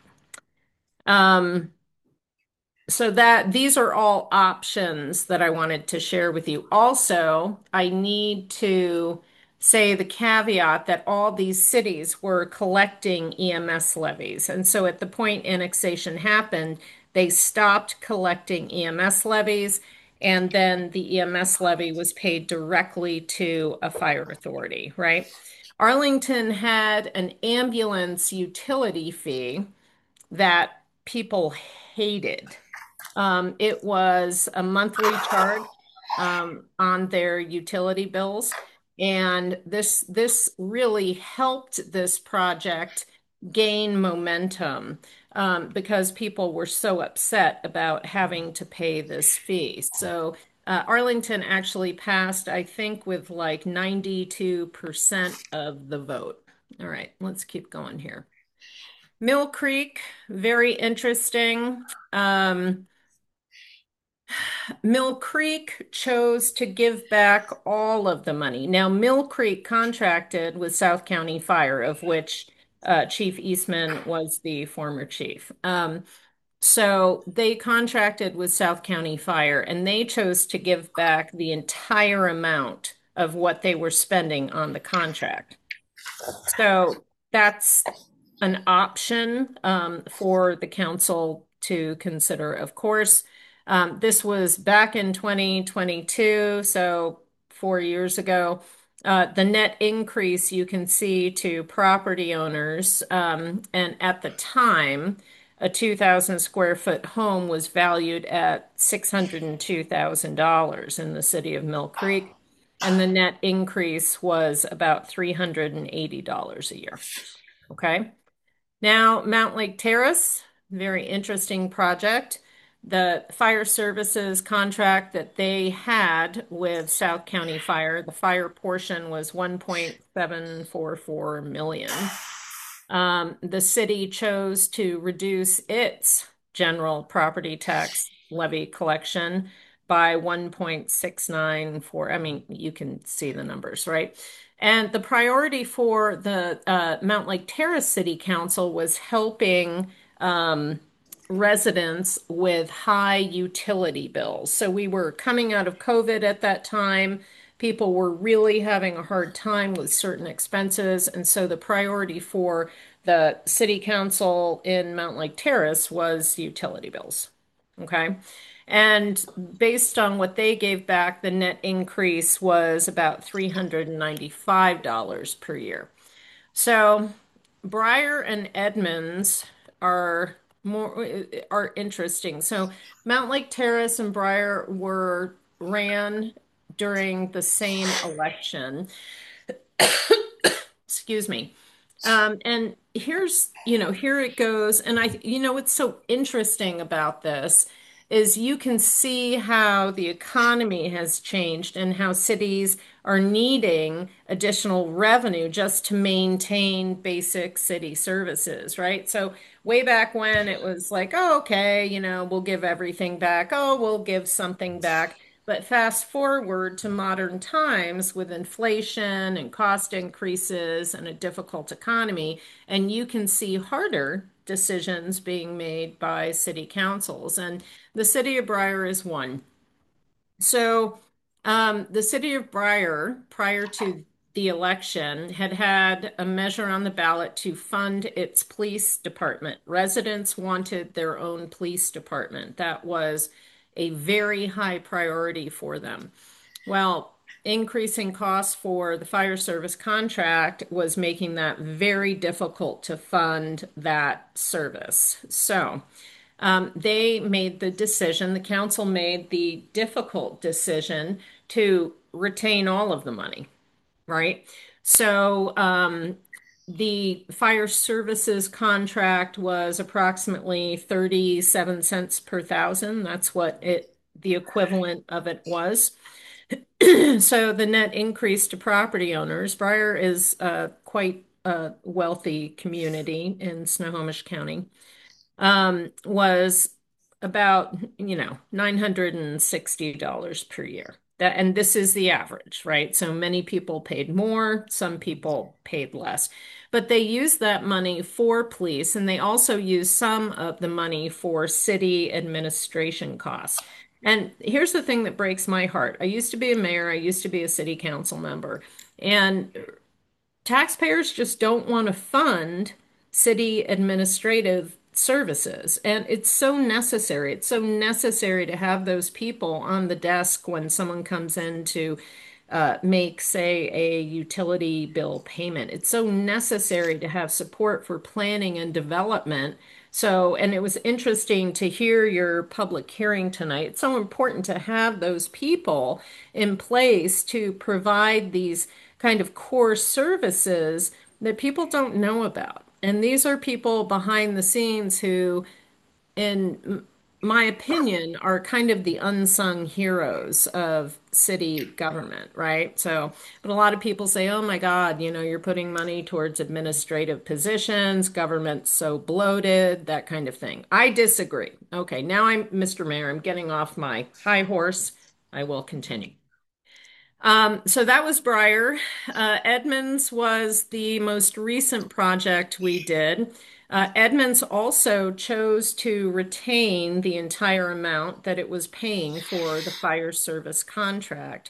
Um, so that these are all options that I wanted to share with you. Also, I need to say the caveat that all these cities were collecting E M S levies. And so at the point annexation happened, they stopped collecting E M S levies, and then the E M S levy was paid directly to a fire authority, right? Arlington had an ambulance utility fee that people hated. Um, it was a monthly charge um, on their utility bills. And this, this really helped this project gain momentum um, because people were so upset about having to pay this fee. So uh, Arlington actually passed, I think, with like ninety-two percent of the vote. All right, let's keep going here. Mill Creek, very interesting. Um, Mill Creek chose to give back all of the money. Now, Mill Creek contracted with South County Fire, of which uh, Chief Eastman was the former chief. Um, so they contracted with South County Fire, and they chose to give back the entire amount of what they were spending on the contract. So that's an option um, for the council to consider, of course. Um, this was back in twenty twenty-two, so four years ago. Uh, the net increase you can see to property owners, um, and at the time, a two thousand square foot home was valued at six hundred two thousand dollars in the city of Mill Creek, and the net increase was about three hundred eighty dollars a year. Okay. Now, Mount Lake Terrace, very interesting project. The fire services contract that they had with South County Fire, the fire portion was one point seven four four million. Um, the city chose to reduce its general property tax levy collection by one point six nine four. I mean, you can see the numbers, right? And the priority for the uh, Mount Lake Terrace City Council was helping um, residents with high utility bills. So we were coming out of COVID at that time. People were really having a hard time with certain expenses. And so the priority for the city council in Mount Lake Terrace was utility bills. Okay. And based on what they gave back, the net increase was about three hundred ninety-five dollars per year. So Breyer and Edmonds are more are interesting. So Mount Lake Terrace and Breyer were ran during the same election. Excuse me. Um, and here's, you know, here it goes. And I, you know, what's so interesting about this is you can see how the economy has changed and how cities are needing additional revenue just to maintain basic city services, right? So way back when it was like, oh, okay, you know, we'll give everything back. Oh, we'll give something back. But fast forward to modern times with inflation and cost increases and a difficult economy, and you can see harder decisions being made by city councils. And the city of Breyer is one. So um, the city of Breyer, prior to the election, had had a measure on the ballot to fund its police department. Residents wanted their own police department. That was a very high priority for them. Well, increasing costs for the fire service contract was making that very difficult to fund that service. So um, they made the decision, the council made the difficult decision to retain all of the money, right? So um, the fire services contract was approximately thirty-seven cents per thousand. That's what it, the equivalent of it was. So the net increase to property owners, Breyer is uh, quite a wealthy community in Snohomish County, um, was about, you know, nine hundred sixty dollars per year. That, and this is the average, right? So many people paid more, some people paid less. But they used that money for police, and they also used some of the money for city administration costs. And here's the thing that breaks my heart. I used to be a mayor, I used to be a city council member, and taxpayers just don't want to fund city administrative services. And it's so necessary. It's so necessary to have those people on the desk when someone comes in to uh, make, say, a utility bill payment. It's so necessary to have support for planning and development. So, and it was interesting to hear your public hearing tonight. It's so important to have those people in place to provide these kind of core services that people don't know about. And these are people behind the scenes who, in my opinion, are kind of the unsung heroes of city government, right? So, but a lot of people say, oh my God, you know, you're putting money towards administrative positions, government's so bloated, that kind of thing. I disagree. Okay, now I'm, Mister Mayor, I'm getting off my high horse. I will continue. Um, so that was Breyer. Uh, Edmonds was the most recent project we did. Uh, Edmonds also chose to retain the entire amount that it was paying for the fire service contract.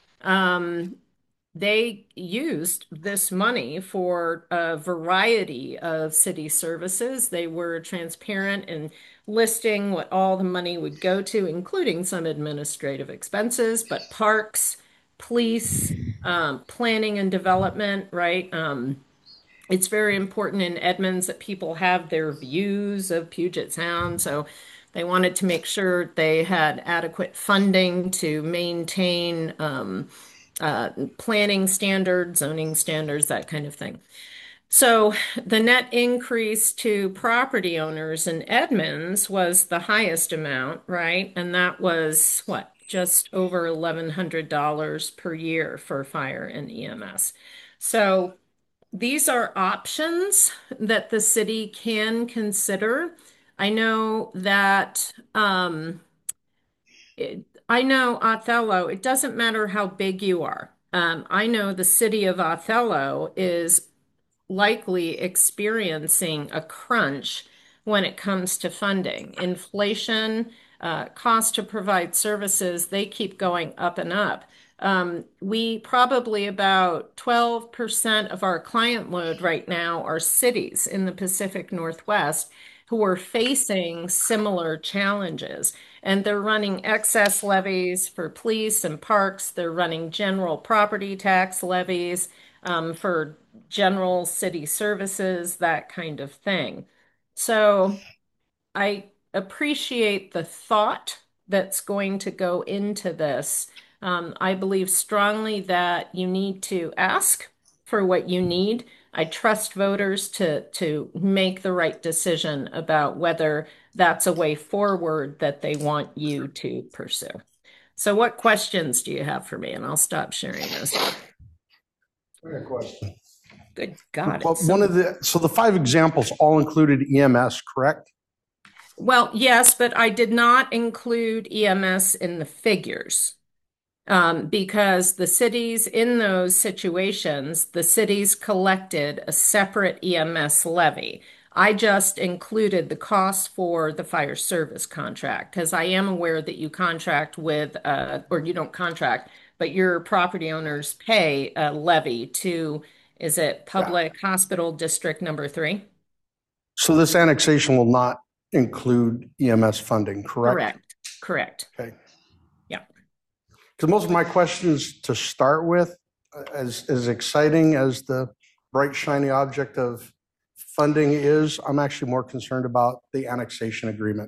Um, they used this money for a variety of city services. They were transparent in listing what all the money would go to, including some administrative expenses, but parks, police, um, planning and development, right? Um, it's very important in Edmonds that people have their views of Puget Sound. So they wanted to make sure they had adequate funding to maintain um, uh, planning standards, zoning standards, that kind of thing. So the net increase to property owners in Edmonds was the highest amount, right? And that was what? Just over eleven hundred dollars per year for fire and E M S. So these are options that the city can consider. I know that, um, it, I know Othello, it doesn't matter how big you are. Um, I know the city of Othello is likely experiencing a crunch when it comes to funding. Inflation, uh, cost to provide services, they keep going up and up. Um, we probably about twelve percent of our client load right now are cities in the Pacific Northwest who are facing similar challenges. And they're running excess levies for police and parks. They're running general property tax levies um, for general city services, that kind of thing. So I appreciate the thought that's going to go into this. Um, I believe strongly that you need to ask for what you need. I trust voters to, to make the right decision about whether that's a way forward that they want you to pursue. So what questions do you have for me? And I'll stop sharing this. Good question. Good God. Well, one of the, so the five examples all included E M S, correct? Well, yes, but I did not include E M S in the figures. Um, because the cities in those situations, the cities collected a separate E M S levy. I just included the cost for the fire service contract because I am aware that you contract with, uh, or you don't contract, but your property owners pay a levy to, is it Public yeah. Hospital District Number Three? So this annexation will not include E M S funding, correct? Correct. Correct. Okay. Yeah. Because most of my questions to start with, as, as exciting as the bright, shiny object of funding is, I'm actually more concerned about the annexation agreement.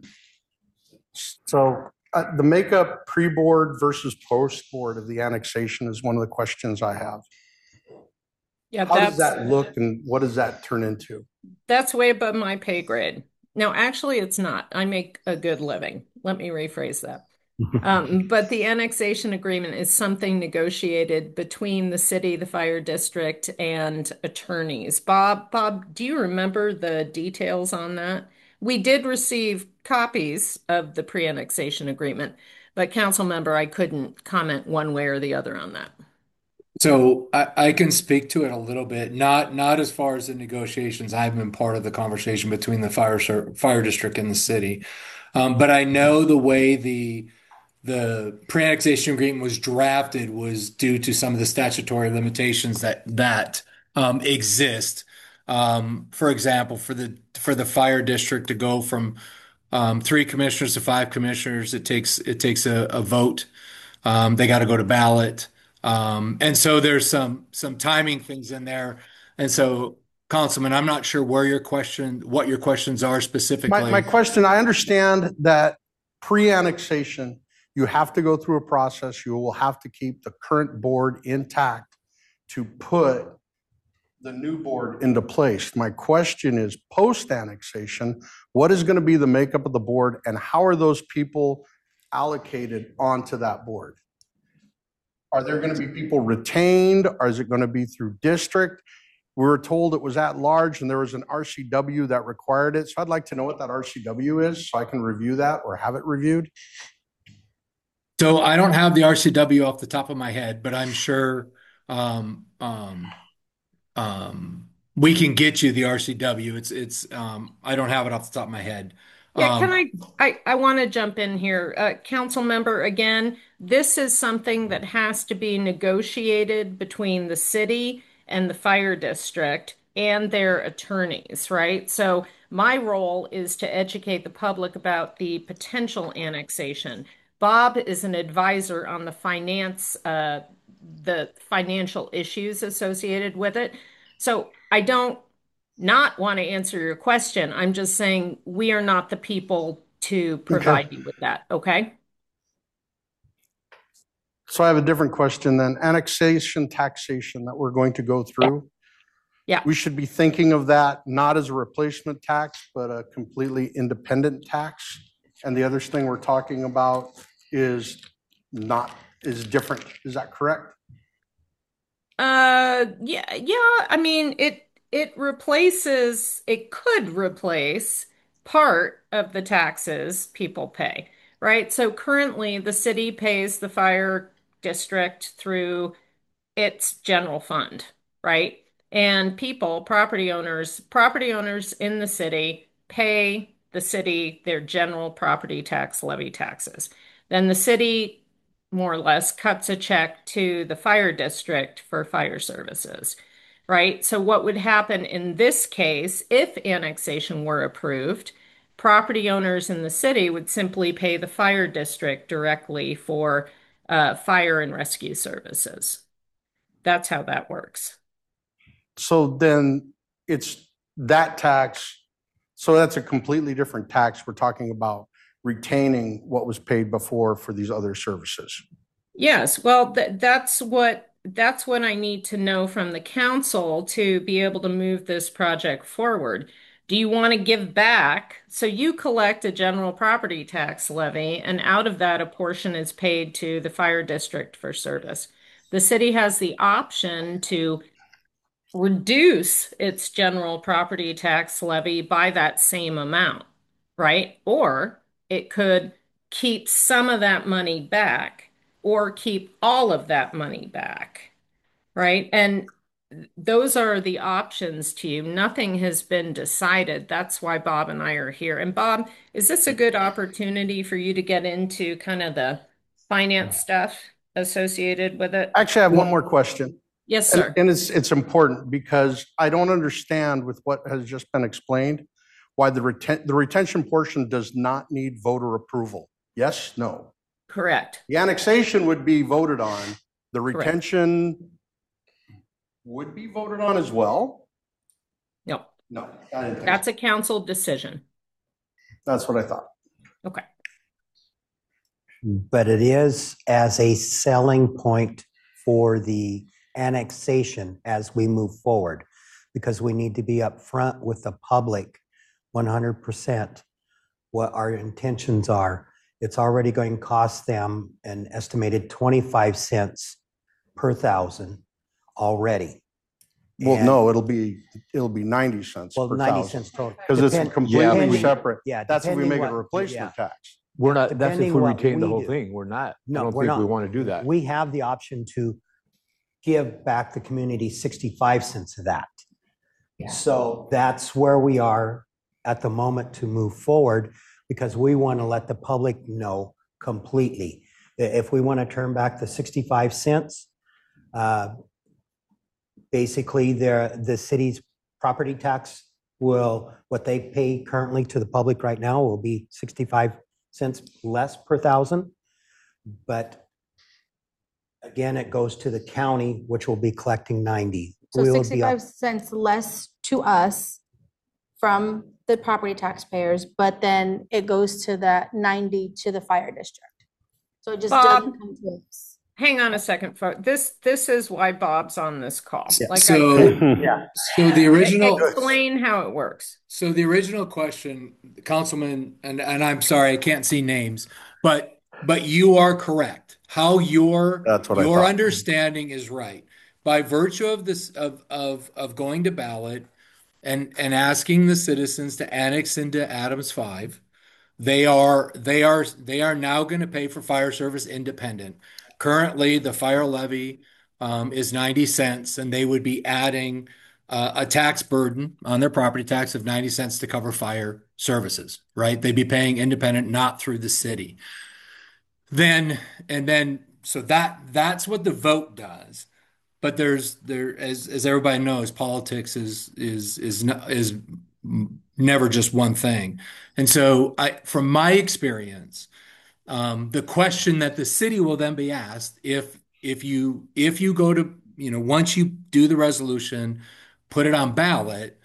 So uh, the makeup pre-board versus post-board of the annexation is one of the questions I have. Yeah, How does that look and what does that turn into? That's way above my pay grade. No, actually, it's not. I make a good living. Let me rephrase that. um, but the annexation agreement is something negotiated between the city, the fire district, and attorneys. Bob, Bob, do you remember the details on that? We did receive copies of the pre-annexation agreement, but council member, I couldn't comment one way or the other on that. So I, I can speak to it a little bit, not not as far as the negotiations. I haven't been part of the conversation between the fire fire district and the city, um, but I know the way the the pre-annexation agreement was drafted was due to some of the statutory limitations that that um, exist. Um, for example, for the for the fire district to go from um, three commissioners to five commissioners, it takes it takes a, a vote. Um, they got to go to ballot. Um, and so there's some some timing things in there. And so, Councilman, I'm not sure where your question, what your questions are specifically. My, my question, I understand that pre-annexation, you have to go through a process. You will have to keep the current board intact to put the new board into place. My question is post-annexation, what is going to be the makeup of the board and how are those people allocated onto that board? Are there going to be people retained? Or is it going to be through district? We were told it was at large and there was an R C W that required it. So I'd like to know what that R C W is so I can review that or have it reviewed. So I don't have the R C W off the top of my head, but I'm sure um, um, um, we can get you the R C W. It's, it's, um, I don't have it off the top of my head. Yeah, can I, I, I want to jump in here. Uh, council member, again, this is something that has to be negotiated between the city and the fire district and their attorneys, right? So my role is to educate the public about the potential annexation. Bob is an advisor on the finance, uh, the financial issues associated with it. So I don't not want to answer your question. I'm just saying we are not the people to provide okay. you with that. Okay. So I have a different question then. Annexation taxation that we're going to go through. Yeah. We should be thinking of that not as a replacement tax, but a completely independent tax. And the other thing we're talking about is not, is different. Is that correct? Uh, yeah, yeah. I mean, it, It replaces, it could replace part of the taxes people pay, right? So currently the city pays the fire district through its general fund, right? And people, property owners, property owners in the city pay the city their general property tax levy taxes. Then the city more or less cuts a check to the fire district for fire services. Right? So what would happen in this case, if annexation were approved, property owners in the city would simply pay the fire district directly for uh, fire and rescue services. That's how that works. So then it's that tax, so that's a completely different tax. We're talking about retaining what was paid before for these other services. Yes, well, th that's what that's what I need to know from the council to be able to move this project forward. Do you want to give back? So you collect a general property tax levy, and out of that, a portion is paid to the fire district for service. The city has the option to reduce its general property tax levy by that same amount, right? Or it could keep some of that money back or keep all of that money back, right? And those are the options to you. Nothing has been decided. That's why Bob and I are here. And Bob, is this a good opportunity for you to get into kind of the finance stuff associated with it? Actually, I have one more question. Yes, And- sir. And it's, it's important because I don't understand with what has just been explained, why the reten, the retention portion does not need voter approval. Yes, no. Correct. The annexation would be voted on. The Correct. retention would be voted on as well? No, No, I didn't think so. that's a council decision. That's what I thought. Okay. But it is as a selling point for the annexation as we move forward, because we need to be upfront with the public one hundred percent what our intentions are. It's already going to cost them an estimated twenty-five cents per thousand already. Well, And- no, it'll be, it'll be ninety cents Well, per ninety thousand. cents total. Because it's Depend- completely depending- separate. Yeah. That's if we depending make it a what- replacement yeah. tax. We're not, that's if Depending we what retain the we whole do. thing. We're not. I No, don't we're think we not. want to do that. We have the option to give back the community sixty-five cents of that. So that's where we are at the moment to move forward, because we want to let the public know completely. I- If we want to turn back the sixty-five cents, uh, basically their, the city's property tax will, what they pay currently to the public right now will be sixty-five cents less per thousand. But again, it goes to the county, which will be collecting ninety. So We will be up- sixty-five cents less to us from the property taxpayers, but then it goes to that ninety to the fire district. So it just Bob, doesn't come to us. hang on a second, folks. This this is why Bob's on this call. Like So, I, so the original, explain how it works. so the original question, Councilman, and, and I'm sorry, I can't see names, but, but you are correct. How your, That's what I your thought. understanding is right. By virtue of this, of, of, of going to ballot and, and asking the citizens to annex into Adams five, they are, they are, they are now going to pay for fire service independent. Currently, the fire levy um, is ninety cents, and they would be adding uh, a tax burden on their property tax of ninety cents to cover fire services, right? They'd be paying independent, not through the city. Then, and then, so that that's what the vote does. But there's there, as as everybody knows, politics is is is not, is never just one thing. And so, I, from my experience, um, the question that the city will then be asked, if if you if you go to, you know, once you do the resolution, put it on ballot,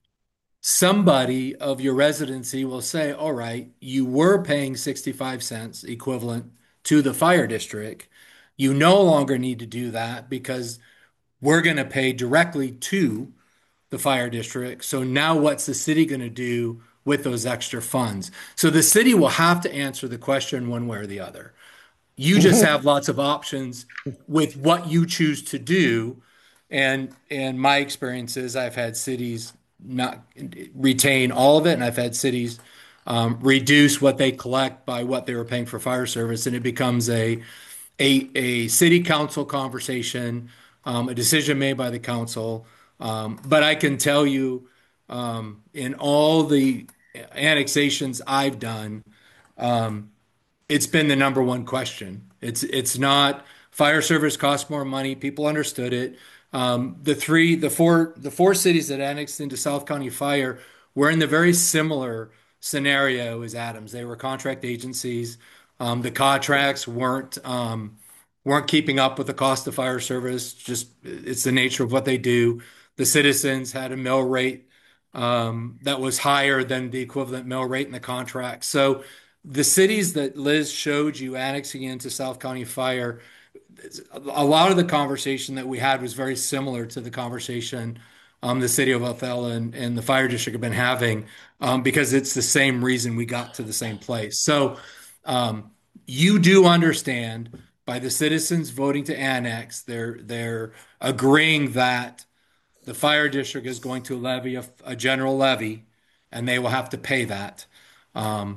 somebody of your residency will say, all right, you were paying sixty-five cents equivalent to the fire district. You no longer need to do that because we're going to pay directly to the fire district. So now what's the city going to do with those extra funds? So the city will have to answer the question one way or the other. You just have lots of options with what you choose to do. And and my experience is I've had cities not retain all of it, and I've had cities um, reduce what they collect by what they were paying for fire service, and it becomes a a, a city council conversation, um, a decision made by the council. Um, but I can tell you, um, in all the annexations I've done, um, it's been the number one question. It's it's not fire service costs more money. People understood it. Um, the three, the four, the four cities that annexed into South County Fire were in the very similar scenario as Adams. They were contract agencies. Um, the contracts weren't um, weren't keeping up with the cost of fire service. Just it's the nature of what they do. The citizens had a mill rate um, that was higher than the equivalent mill rate in the contract. So the cities that Liz showed you annexing into South County Fire, a lot of the conversation that we had was very similar to the conversation um, the city of Othello and, and the fire district have been having um, because it's the same reason we got to the same place. So um, you do understand by the citizens voting to annex, they're they're agreeing that the fire district is going to levy a, a general levy, and they will have to pay that um,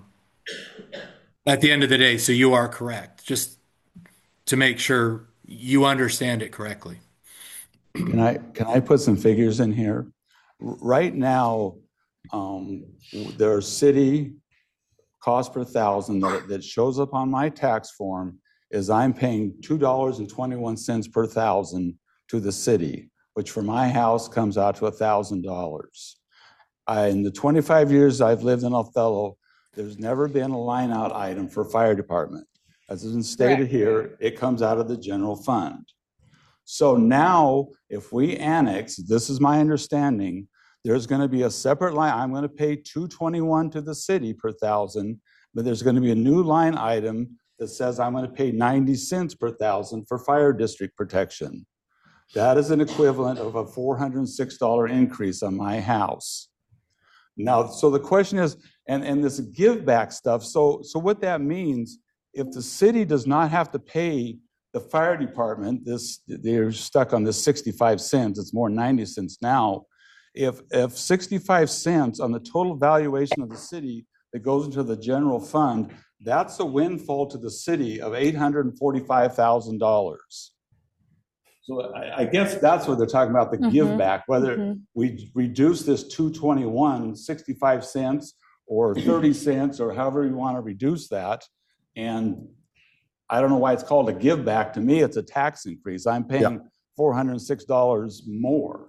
at the end of the day. So you are correct. Just to make sure you understand it correctly. Can I, can I put some figures in here? R- Right now, um, their city cost per thousand that, that shows up on my tax form is I'm paying two dollars and twenty-one cents per thousand to the city, which for my house comes out to a thousand dollars. In the twenty-five years I've lived in Othello, there's never been a line out item for fire department. As has been stated here, it comes out of the general fund. So now, if we annex, this is my understanding, there's going to be a separate line. I'm going to pay two twenty-one to the city per thousand, but there's going to be a new line item that says I'm going to pay ninety cents per thousand for fire district protection. That is an equivalent of a four hundred six dollars increase on my house. Now, so the question is, and, and this give back stuff, so, so what that means, if the city does not have to pay the fire department, this, they're stuck on this sixty-five cents, it's more ninety cents now. If, if sixty-five cents on the total valuation of the city that goes into the general fund, that's a windfall to the city of eight hundred forty-five thousand dollars. So I, I guess that's what they're talking about, the Mhm, give back, whether mhm. we reduce this two twenty-one, sixty-five cents or thirty cents or however you want to reduce that. And I don't know why it's called a give back. To me, it's a tax increase. I'm paying four hundred six dollars more.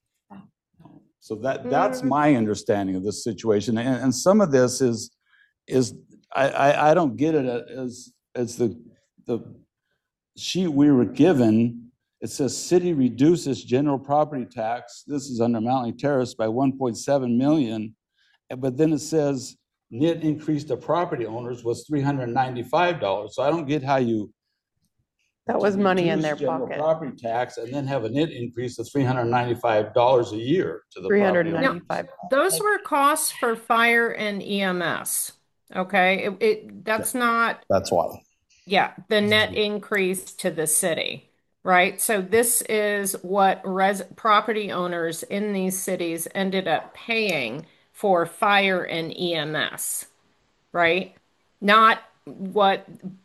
So that, that's my understanding of this situation. And, and some of this is, is I, I, I don't get it as, as the, the sheet we were given. It says city reduces general property tax. This is under Mountain Terrace by one point seven million. But then it says net increase to property owners was three hundred ninety-five dollars. So I don't get how you That was money in reduce their general pocket. property tax and then have a net increase of three hundred ninety-five dollars a year to the Three hundred property owner. ninety-five. Those were costs for fire and E M S. Okay, it, it that's not, That's why. yeah, the net increase to the city, right? So this is what res property owners in these cities ended up paying for fire and E M S, right? Not what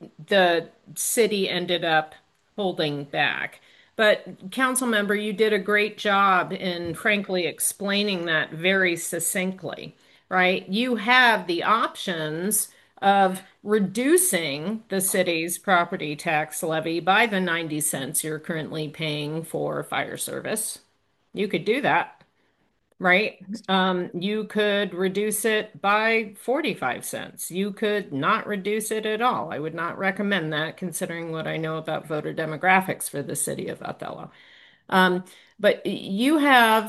the city ended up holding back. But council member, you did a great job in frankly explaining that very succinctly, right? You have the options of reducing the city's property tax levy by the ninety cents you're currently paying for fire service. You could do that, right? Um, you could reduce it by forty-five cents. You could not reduce it at all. I would not recommend that considering what I know about voter demographics for the city of Othello. Um, but you have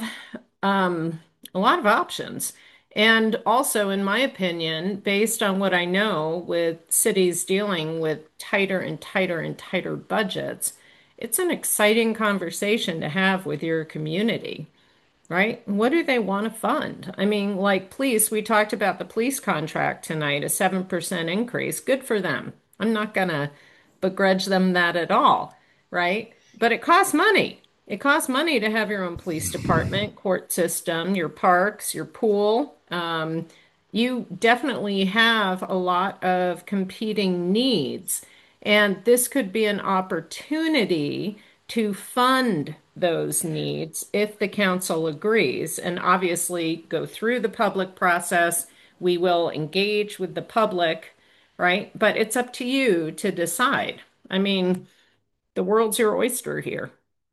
um, a lot of options. And also, in my opinion, based on what I know with cities dealing with tighter and tighter and tighter budgets, it's an exciting conversation to have with your community, right? What do they want to fund? I mean, like police, we talked about the police contract tonight, a seven percent increase. Good for them. I'm not going to begrudge them that at all, right? But it costs money. It costs money to have your own police department, court system, your parks, your pool. Um, you definitely have a lot of competing needs. And this could be an opportunity to fund those needs if the council agrees, and obviously go through the public process. We will engage with the public, right? But it's up to you to decide. I mean, the world's your oyster here.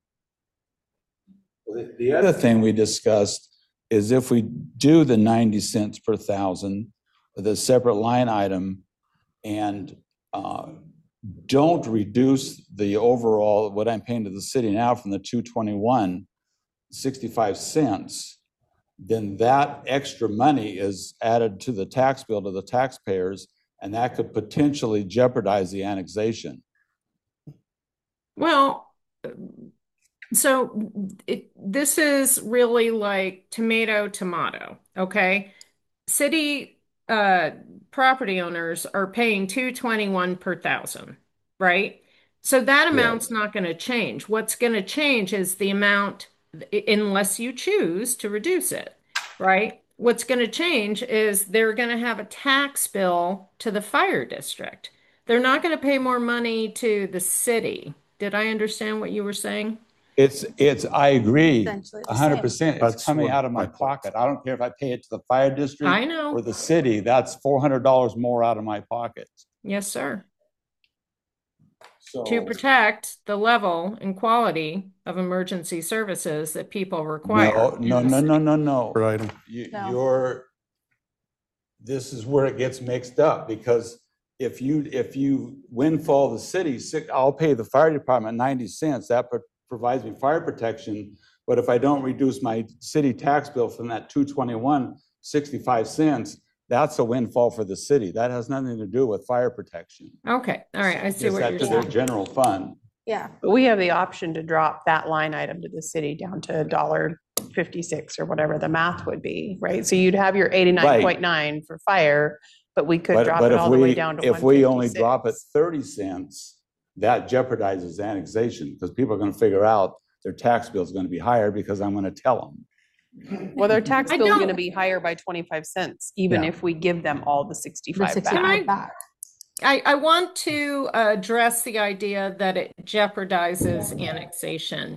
The the other thing we discussed is if we do the ninety cents per thousand, the separate line item and uh, don't reduce the overall, what I'm paying to the city now from the two twenty-one, sixty-five cents, then that extra money is added to the tax bill to the taxpayers, and that could potentially jeopardize the annexation. Well, so it, this is really like tomato, tomato, okay? City uh, property owners are paying two twenty-one per thousand, right? So that amount's not going to change. What's going to change is the amount, unless you choose to reduce it, right? What's going to change is they're going to have a tax bill to the fire district. They're not going to pay more money to the city. Did I understand what you were saying? It's, it's, I agree, Essentially the a hundred same. percent. It's That's coming what out of my my point. pocket. I don't care if I pay it to the fire district I know. or the city. That's four hundred dollars more out of my pocket. Yes, sir. So, To protect the level and quality of emergency services that people require. no, no, no, no, no, no. Per item. You, No. you're, this is where it gets mixed up, because if you, if you windfall the city, sick, I'll pay the fire department ninety cents, that pro- provides me fire protection. But if I don't reduce my city tax bill from that two twenty-one, sixty-five cents, that's a windfall for the city. That has nothing to do with fire protection. Okay, all right, I see It's what that you're to their saying. general fund. Yeah. But we have the option to drop that line item to the city down to a dollar fifty-six or whatever the math would be, right? So you'd have your eighty-nine point nine for fire, but we could But, drop but it if all the way we, down to if we only one fifty-six. drop it thirty cents, that jeopardizes annexation, because people are gonna figure out their tax bill is gonna be higher because I'm gonna tell them. Well, their tax I bill is don't- gonna be higher by twenty-five cents, even Yeah. if we give them all the sixty-five The back. sixty-five back. I, I want to address the idea that it jeopardizes annexation.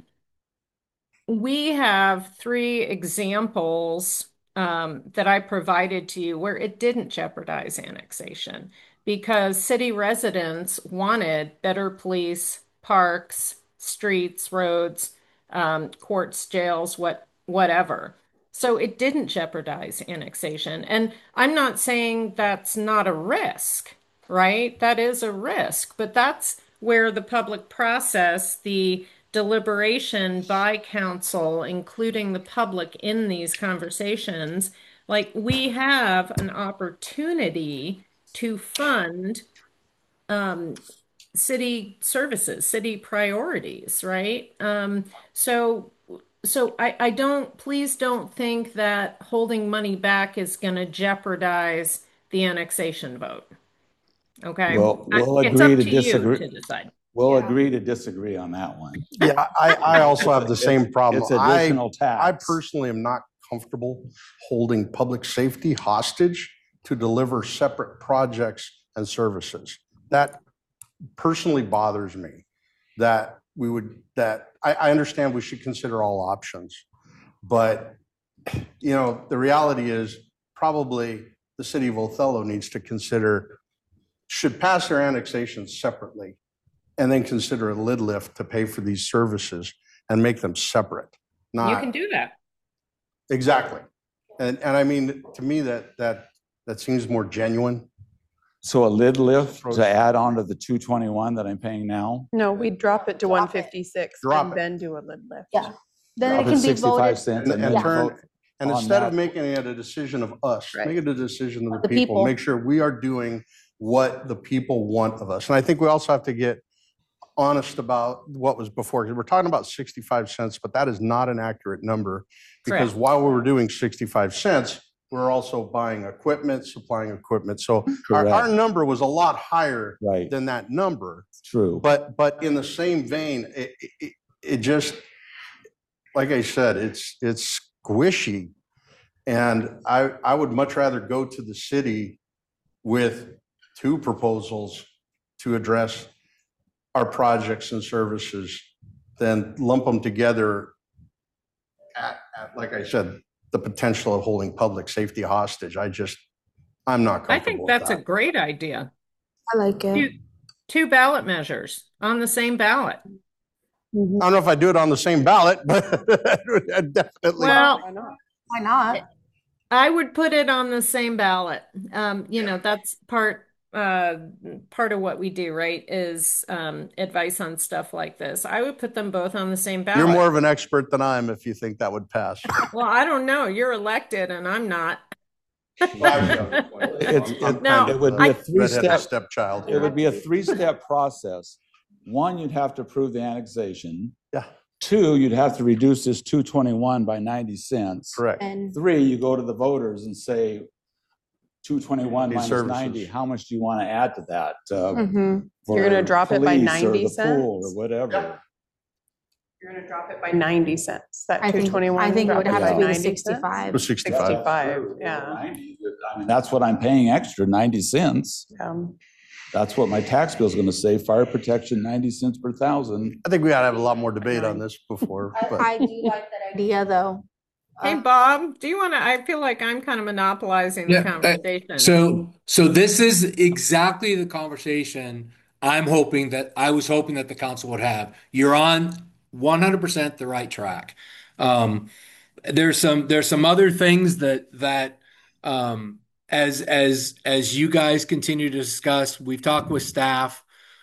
We have three examples um, that I provided to you where it didn't jeopardize annexation because city residents wanted better police, parks, streets, roads, um, courts, jails, what, whatever. So it didn't jeopardize annexation. And I'm not saying that's not a risk, right? That is a risk, but that's where the public process, the deliberation by council, including the public in these conversations, like we have an opportunity to fund um, city services, city priorities, right? Um, so, so I, I don't, please don't think that holding money back is going to jeopardize the annexation vote. Okay. We'll, I- we'll it's agree up to to you disagree. to decide. We'll Yeah. agree to disagree on that one. Yeah, I, I also have the same It's- problem. It's I, additional tax. I personally am not comfortable holding public safety hostage to deliver separate projects and services. That personally bothers me, that we would, that, I, I understand we should consider all options. But, you know, the reality is probably the city of Othello needs to consider, should pass their annexations separately and then consider a lid lift to pay for these services and make them separate. You Not can do that. exactly. And, and I mean, to me, that, that, that seems more genuine. So a lid lift to add on to the two twenty-one that I'm paying now? No, we drop it to Drop one it. fifty-six Drop and it. then do a lid lift. Yeah. Then Drop it can be sixty-five voted. cents And, and and then turn, vote and on instead that. of making it a decision of us, Right. make it a decision of the The people. people. Make sure we are doing what the people want of us. And I think we also have to get honest about what was before, because we're talking about sixty-five cents, but that is not an accurate number. Because Correct. while we were doing sixty-five cents, we're also buying equipment, supplying equipment. So our, our Correct. number was a lot higher Right, than that number. true. But, but in the same vein, it, it, it just, like I said, it's, it's squishy. And I, I would much rather go to the city with two proposals to address our projects and services than lump them together at, at, like I said, the potential of holding public safety hostage. I just, I'm not I comfortable think with that's a that. great idea. I like Two, it. two ballot measures on the same ballot. I don't know if I do it on the same ballot, but I'd definitely. Well, Why not? Why not? I would put it on the same ballot. Um, you know, that's part uh part of what we do, right? Is um advice on stuff like this. I would put them both on the same ballot. You're more of an expert than I am if you think that would pass. Well, I don't know. You're elected and I'm not. It's, it, No, it would be a Redheaded three-step, stepchild. it would be a three-step process. One, you'd have to approve the annexation. Yeah. Two, you'd have to reduce this two twenty-one by ninety cents. Correct. And Three, you go to the voters and say, two twenty-one These minus services. ninety, how much do you want to add to that? uh, Mhm. for You're gonna drop it by police or ninety the cents? pool or whatever. You're gonna drop it by ninety cents. That I two think, twenty-one. I think it would have to be the ninety cents? sixty-five. For sixty-five. Sixty-five, yeah. ninety, I mean, that's what I'm paying extra, ninety cents. Um, That's what my tax bill is going to say, fire protection, ninety cents per thousand. I think we ought to have a lot more debate on this before. but- I do like that idea, though. Hey, Uh, Bob, do you want to? I feel like I'm kind of monopolizing the Yeah, uh, conversation. So, so this is exactly the conversation I'm hoping that I was hoping that the council would have. You're on one hundred percent the right track. Um, there's some there's some other things that that um, as as as you guys continue to discuss, we've talked with staff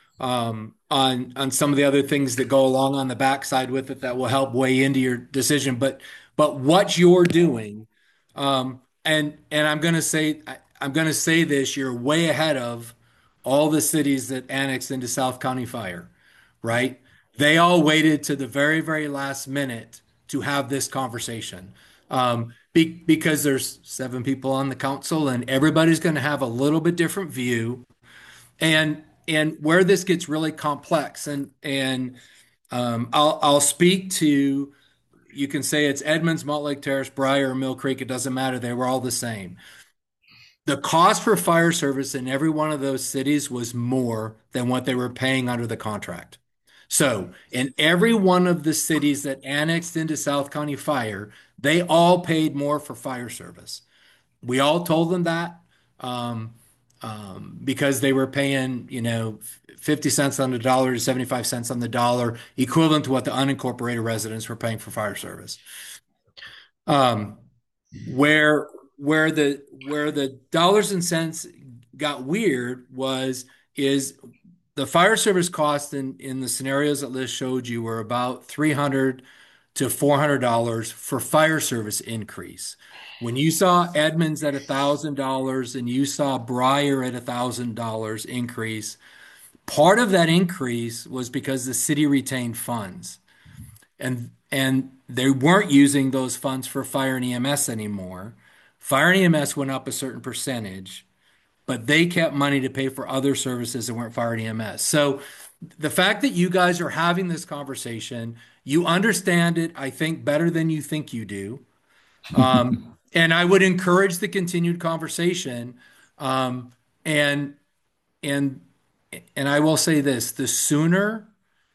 um, on on some of the other things that go along on the backside with it that will help weigh into your decision. But but what you're doing, um, and and I'm gonna say I, I'm gonna say this, you're way ahead of all the cities that annexed into South County Fire, right? They all waited to the very very last minute to have this conversation. Um, be, because there's seven people on the council and everybody's going to have a little bit different view. And and where this gets really complex, and and um, I'll I'll speak to, you can say it's Edmonds, Montlake Terrace, Briar, or Mill Creek. It doesn't matter. They were all the same. The cost for fire service in every one of those cities was more than what they were paying under the contract. So in every one of the cities that annexed into South County Fire, they all paid more for fire service. We all told them that. Um, um, because they were paying, you know, fifty cents on the dollar to seventy-five cents on the dollar, equivalent to what the unincorporated residents were paying for fire service. Um, where where the where the dollars and cents got weird was is the fire service costs in in the scenarios that Liz showed you were about three hundred to four hundred dollars for fire service increase. When you saw Edmonds at one thousand dollars and you saw Briar at one thousand dollars increase, part of that increase was because the city retained funds. And, and they weren't using those funds for fire and E M S anymore. Fire and E M S went up a certain percentage, but they kept money to pay for other services that weren't fire and E M S. So the fact that you guys are having this conversation, you understand it, I think, better than you think you do. Um, and I would encourage the continued conversation. Um, and, and, and I will say this, the sooner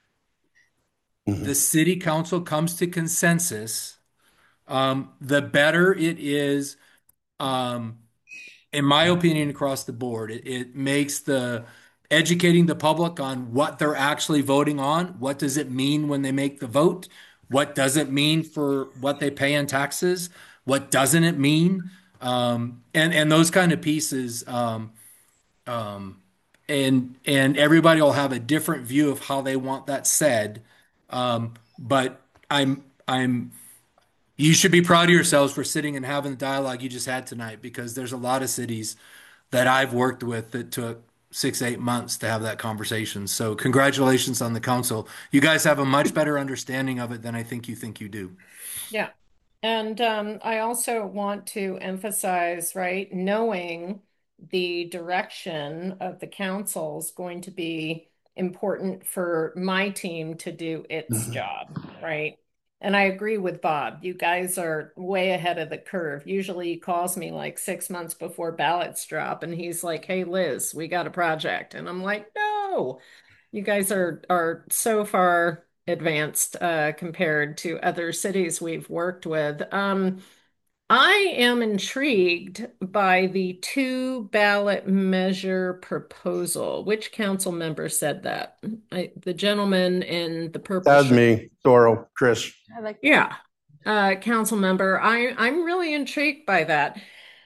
the city council comes to consensus, um, the better it is, um, in my opinion, across the board. It, it makes the educating the public on what they're actually voting on. What does it mean when they make the vote? What does it mean for what they pay in taxes? What doesn't it mean? Um, and, and those kind of pieces. Um, um, and, and everybody will have a different view of how they want that said. Um, but I'm, I'm, you should be proud of yourselves for sitting and having the dialogue you just had tonight, because there's a lot of cities that I've worked with that took six, eight months to have that conversation. So congratulations on the council. You guys have a much better understanding of it than I think you think you do. Yeah. And um, I also want to emphasize, right, knowing the direction of the council is going to be important for my team to do its job, right? And I agree with Bob. You guys are way ahead of the curve. Usually he calls me like six months before ballots drop and he's like, hey, Liz, we got a project. And I'm like, no, you guys are, are so far advanced uh, compared to other cities we've worked with. Um, I am intrigued by the two ballot measure proposal. Which council member said that? I, the gentleman in the purple That was shirt. me, Doro, Chris. I like Yeah. uh, council member. I, I'm really intrigued by that.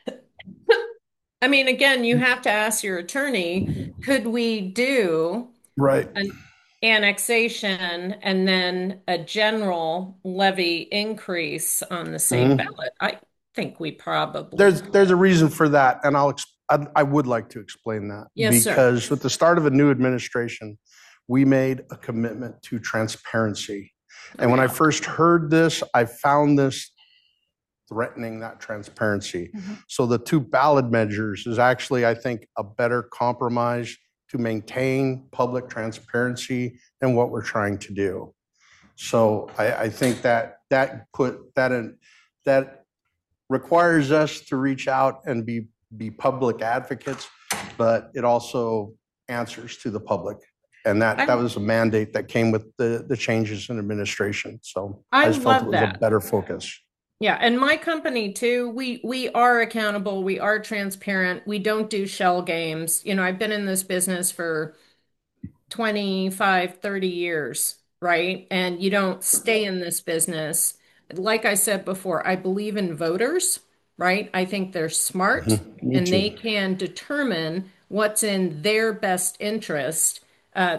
I mean, again, you have to ask your attorney, could we do Right. an annexation and then a general levy increase on the same Mhm. ballot? I think we probably. There's, there's a reason for that, and I'll, ex- I, I would like to explain that. Yes, sir. Because with the start of a new administration, we made a commitment to transparency. And when I first heard this, I found this threatening that transparency. So the two ballot measures is actually, I think, a better compromise to maintain public transparency and what we're trying to do. So I, I think that that put that in, that requires us to reach out and be, be public advocates, but it also answers to the public. And that, that was a mandate that came with the, the changes in administration. So I I just felt love it was a that. better focus. Yeah, and my company too, we we are accountable, we are transparent, we don't do shell games. You know, I've been in this business for twenty-five, thirty years, right? And you don't stay in this business. Like I said before, I believe in voters, right? I think they're smart Me and too. they can determine what's in their best interest, uh,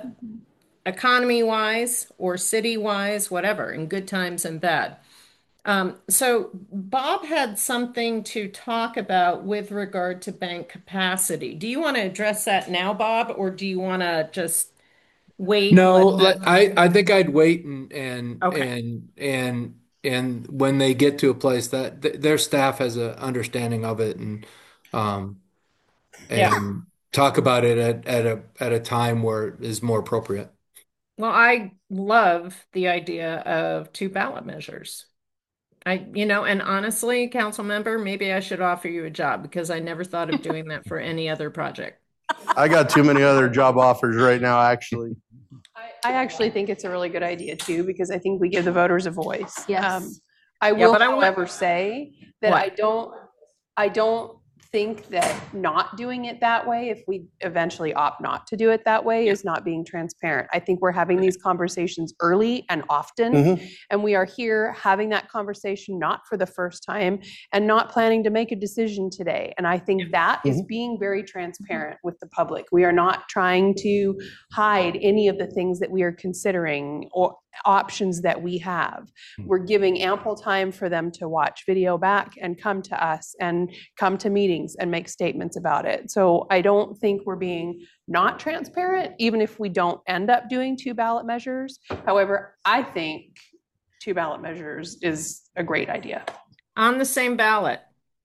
economy-wise or city-wise, whatever, in good times and bad. Um, so Bob had something to talk about with regard to bank capacity. Do you want to address that now, Bob, or do you want to just wait? No, let let- I, I think I'd wait and, and, Okay. and, and, and when they get to a place that th- their staff has a understanding of it and, um, Yeah. and talk about it at, at a, at a time where it is more appropriate. Well, I love the idea of two ballot measures. I, you know, and honestly, council member, maybe I should offer you a job because I never thought of doing that for any other project. I got too many other job offers right now, actually. I actually think it's a really good idea too, because I think we give the voters a voice. Yes. Um, I Yeah, will, but I want- however, say that What? I don't, I don't think that not doing it that way, if we eventually opt not to do it that way, is not being transparent. I think we're having these conversations early and often, Mhm. and we are here having that conversation not for the first time and not planning to make a decision today. And I think that is Mhm. being very transparent with the public. We are not trying to hide any of the things that we are considering or options that we have. We're giving ample time for them to watch video back and come to us and come to meetings and make statements about it. So I don't think we're being not transparent, even if we don't end up doing two ballot measures. However, I think two ballot measures is a great idea. On the same ballot.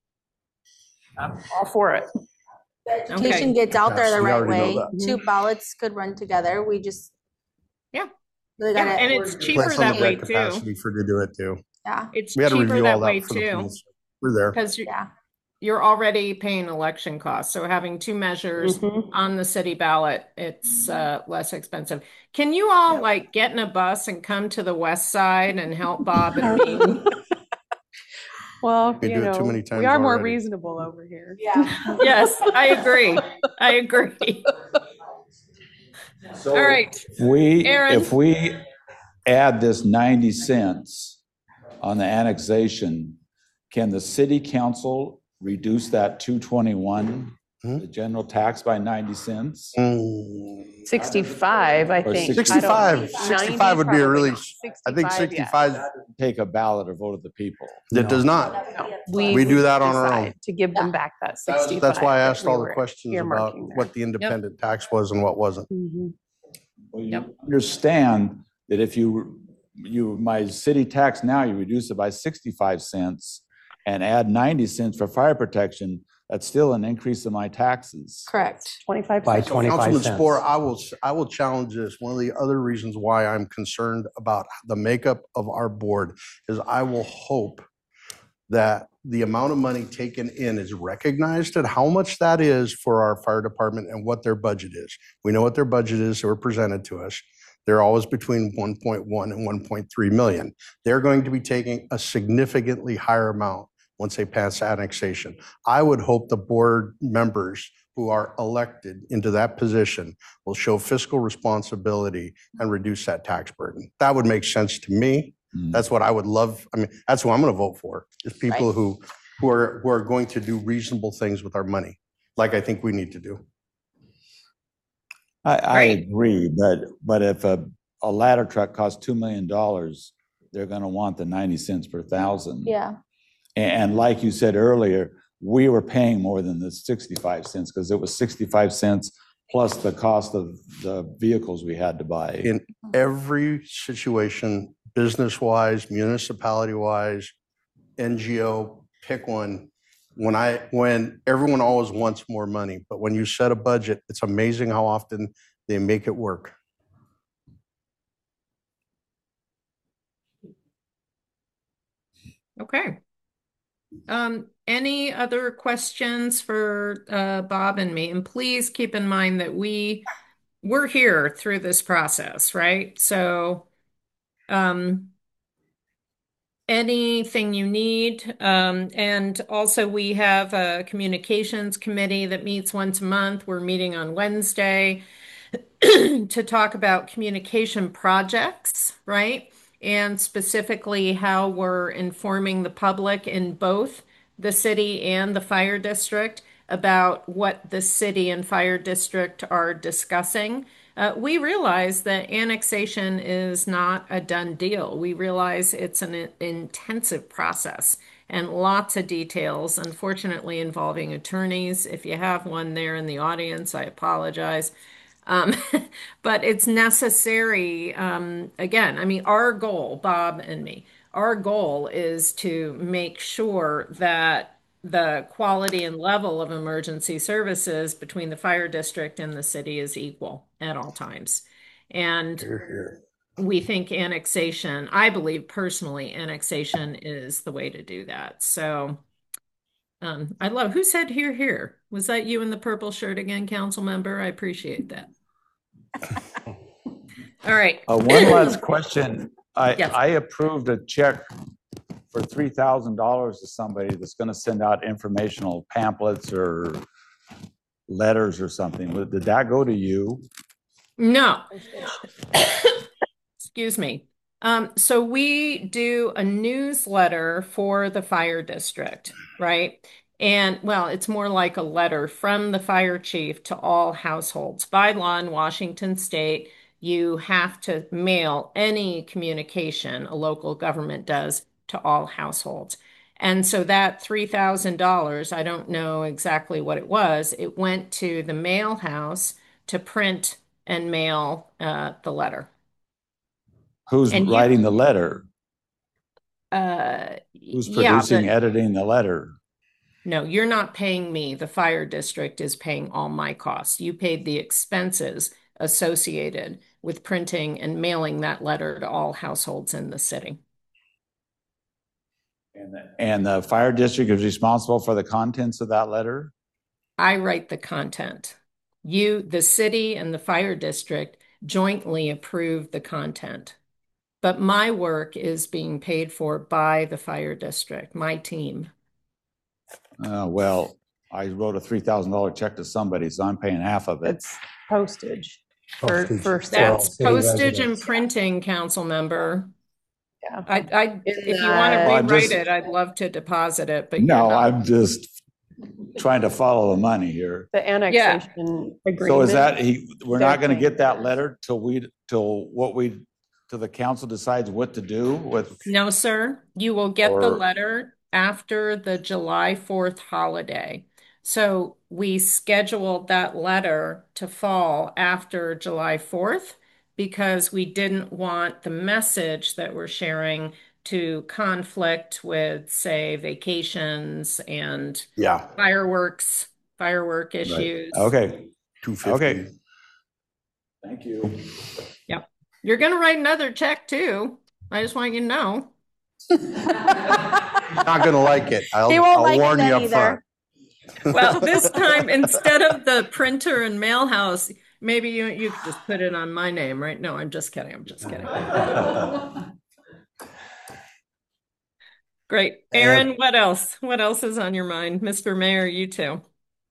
I'm all for it. The education gets out there Yes, the we right already know way. that. Two ballots could run together. We just. Yeah. They Yeah, gotta- and it's cheaper Place on the that way debt too. capacity for to do it too. Yeah. It's We had to cheaper review all that way that for the too. police. We're there. Because you're, Yeah. you're already paying election costs. So having two measures Mhm. on the city ballot, it's uh, less expensive. Can you all like get in a bus and come to the west side and help Bob and me? Well, We you do it too know, many times we are more already. reasonable over here. Yeah. Yes, I agree. I agree. All right. We, Aaron? if we add this ninety cents on the annexation, can the city council reduce that two twenty-one, the general tax by ninety cents? Mm, sixty-five, I Or think. I don't- sixty-five, sixty-five would be a really, ninety, I think probably not. sixty-five, Take a ballot or vote of the people. it does not. No, We do that on our own. decide To give them back that sixty-five. That's why I that asked we all the were questions about earmarking there. what the independent tax was and what wasn't. Mhm. Well, you understand that if you, you, my city tax now, you reduce it by sixty-five cents and add ninety cents for fire protection, that's still an increase in my taxes. Correct. twenty-five By cents. twenty-five Councilman cents. Spore, I will, I will challenge this. One of the other reasons why I'm concerned about the makeup of our board is I will hope that the amount of money taken in is recognized at how much that is for our fire department and what their budget is. We know what their budget is, they were presented to us. They're always between one point one and one point three million. They're going to be taking a significantly higher amount once they pass annexation. I would hope the board members who are elected into that position will show fiscal responsibility and reduce that tax burden. That would make sense to me. That's what I would love. I mean, that's who I'm going to vote for, is people Right. who, who are, who are going to do reasonable things with our money, like I think we need to do. I, I Right. agree, but, but if a, a ladder truck costs two million dollars, they're gonna want the ninety cents per thousand. Yeah. And, and like you said earlier, we were paying more than the sixty-five cents, because it was sixty-five cents plus the cost of the vehicles we had to buy. In every situation, business-wise, municipality-wise, N G O, pick one. When I, when everyone always wants more money, but when you set a budget, it's amazing how often they make it work. Okay. Um, any other questions for uh, Bob and me? And please keep in mind that we we're here through this process, right? So, um, anything you need, um, and also we have a communications committee that meets once a month. We're meeting on Wednesday to talk about communication projects, right? And specifically how we're informing the public in both the city and the fire district about what the city and fire district are discussing. Uh, we realize that annexation is not a done deal. We realize it's an intensive process and lots of details, unfortunately involving attorneys. If you have one there in the audience, I apologize. Um, but it's necessary. Um, again, I mean, our goal, Bob and me, our goal is to make sure that the quality and level of emergency services between the fire district and the city is equal at all times. And Here, here. we think annexation, I believe personally, annexation is the way to do that. So um, I love, who said here, here? Was that you in the purple shirt again, council member? I appreciate that. All right. Uh, one last question. I, Yes. I approved a check for three thousand dollars to somebody that's gonna send out informational pamphlets or letters or something. Did that go to you? No. Excuse me. Um, so we do a newsletter for the fire district, right? And well, it's more like a letter from the fire chief to all households. By law in Washington state, you have to mail any communication a local government does to all households. And so that three thousand dollars, I don't know exactly what it was, it went to the mail house to print and mail uh, the letter. Who's And you- writing the letter? Uh, Who's yeah, producing, but- editing the letter? No, you're not paying me. The fire district is paying all my costs. You paid the expenses associated with printing and mailing that letter to all households in the city. And the, and the fire district is responsible for the contents of that letter? I write the content. You, the city and the fire district jointly approve the content. But my work is being paid for by the fire district, my team. Uh, well, I wrote a three thousand dollar check to somebody, so I'm paying half of it. It's postage for, Postage. for That's city postage and residents. printing, council member. Yeah. I, I, if you want the- to Well, I'm rewrite just- it, I'd love to deposit it, but you're No, not. I'm just trying to follow the money here. The annexation agreement. So is that, he, we're not They're gonna paying get that for it. letter till we, till what we, till the council decides what to do with? No, sir. You will get the Or- letter after the July fourth holiday. So we scheduled that letter to fall after July fourth because we didn't want the message that we're sharing to conflict with, say, vacations and Yeah. fireworks, firework Right. issues. Okay, two fifty. okay. Thank you. Yep. You're going to write another check too. I just want you to know. Not gonna like it. I'll, He won't I'll like it warn then you up either. front. Well, this time, instead of the printer and mail house, maybe you, you could just put it on my name, right? No, I'm just kidding. I'm just kidding. Great. Aaron, what else? What else is on your mind? Mister Mayor, you too.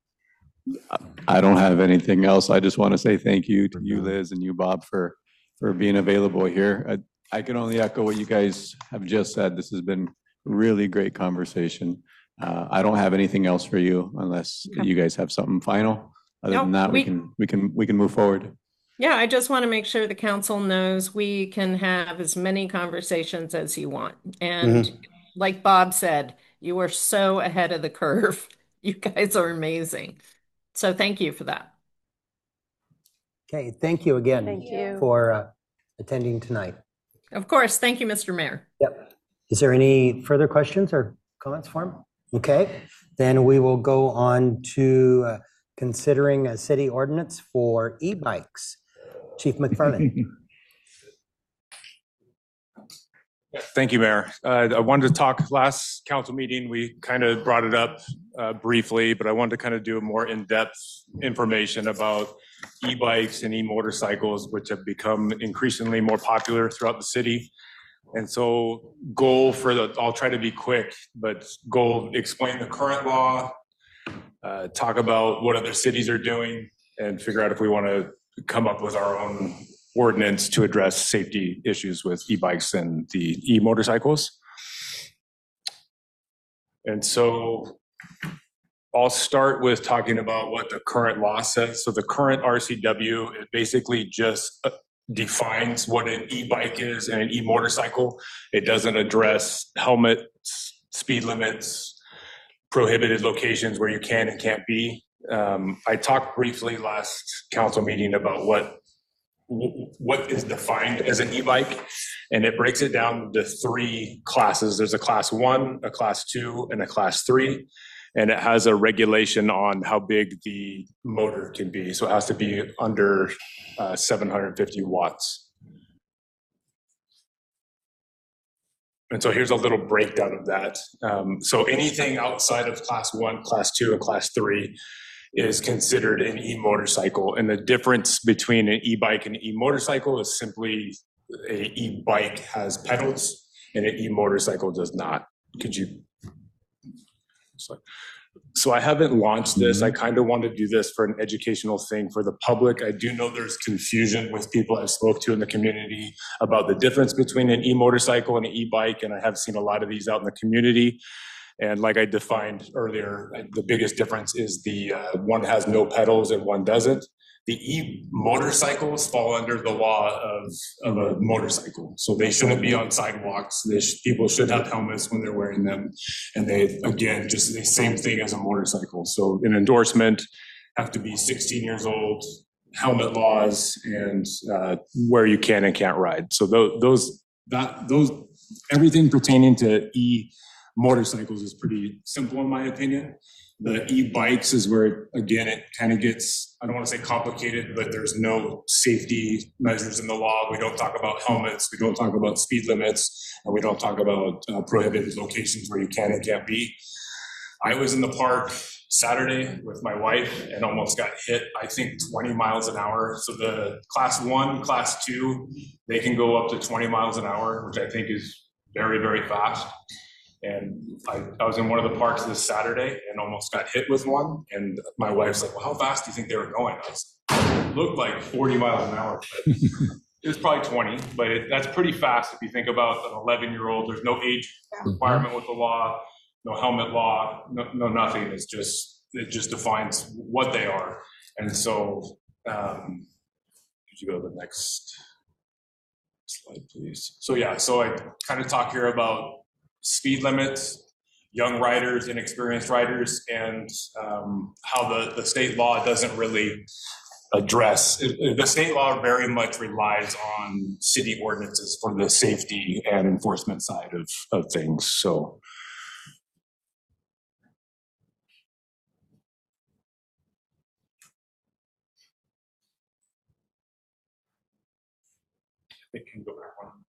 I don't have anything else. I just want to say thank you to you, Liz, and you, Bob, for, for being available here. Uh, I can only echo what you guys have just said. This has been really great conversation. Uh, I don't have anything else for you unless Okay. you guys have something final. Other No, than that, we we- can, we can, we can move forward. Yeah, I just want to make sure the council knows we can have as many conversations as you want. And like Bob said, you are so ahead of the curve. You guys are amazing. So thank you for that. Okay, thank you again. Thank you. For uh, attending tonight. Of course. Thank you, Mister Mayor. Yep. Is there any further questions or comments for him? Okay, then we will go on to uh, considering a city ordinance for e-bikes. Chief McFarland. Thank you, Mayor. Uh, I wanted to talk last council meeting. We kind of brought it up uh, briefly, but I wanted to kind of do a more in-depth information about e-bikes and e-motorcycles, which have become increasingly more popular throughout the city. And so goal for the, I'll try to be quick, but goal, explain the current law, uh, talk about what other cities are doing, and figure out if we want to come up with our own ordinance to address safety issues with e-bikes and the e-motorcycles. And so I'll start with talking about what the current law says. So the current R C W, it basically just defines what an e-bike is and an e-motorcycle. It doesn't address helmets, speed limits, prohibited locations where you can and can't be. Um, I talked briefly last council meeting about what what is defined as an e-bike, and it breaks it down into three classes. There's a class one, a class two, and a class three, and it has a regulation on how big the motor can be. So it has to be under uh, seven hundred fifty watts. And so here's a little breakdown of that. Um, so anything outside of class one, class two, and class three is considered an e-motorcycle. And the difference between an e-bike and an e-motorcycle is simply a e-bike has pedals and an e-motorcycle does not. Could you? So I haven't launched this. I kind of want to do this for an educational thing for the public. I do know there's confusion with people I've spoke to in the community about the difference between an e-motorcycle and an e-bike. And I have seen a lot of these out in the community. And like I defined earlier, the biggest difference is the uh, one has no pedals and one doesn't. The e-motorcycles fall under the law of, of a motorcycle. So they shouldn't be on sidewalks. They sh- people should have helmets when they're wearing them. And they, again, just the same thing as a motorcycle. So an endorsement, have to be sixteen years old, helmet laws, and uh, where you can and can't ride. So those, those, that, those, everything pertaining to e motorcycles is pretty simple in my opinion. The e-bikes is where, again, it kind of gets, I don't want to say complicated, but there's no safety measures in the law. We don't talk about helmets. We don't talk about speed limits. And we don't talk about uh, prohibited locations where you can and can't be. I was in the park Saturday with my wife and almost got hit, I think twenty miles an hour. So the class one, class two, they can go up to twenty miles an hour, which I think is very, very fast. And I, I was in one of the parks this Saturday and almost got hit with one. And my wife's like, well, how fast do you think they were going? I was, it looked like forty miles an hour. But it was probably twenty, but it, that's pretty fast if you think about an eleven year old. There's no age requirement with the law, no helmet law, no, no nothing. It's just, it just defines what they are. And so, um, could you go to the next slide, please? So yeah, so I kind of talk here about speed limits, young riders, inexperienced riders, and um, how the, the state law doesn't really address. It, the state law very much relies on city ordinances for the safety and enforcement side of, of things. So. It can go back one.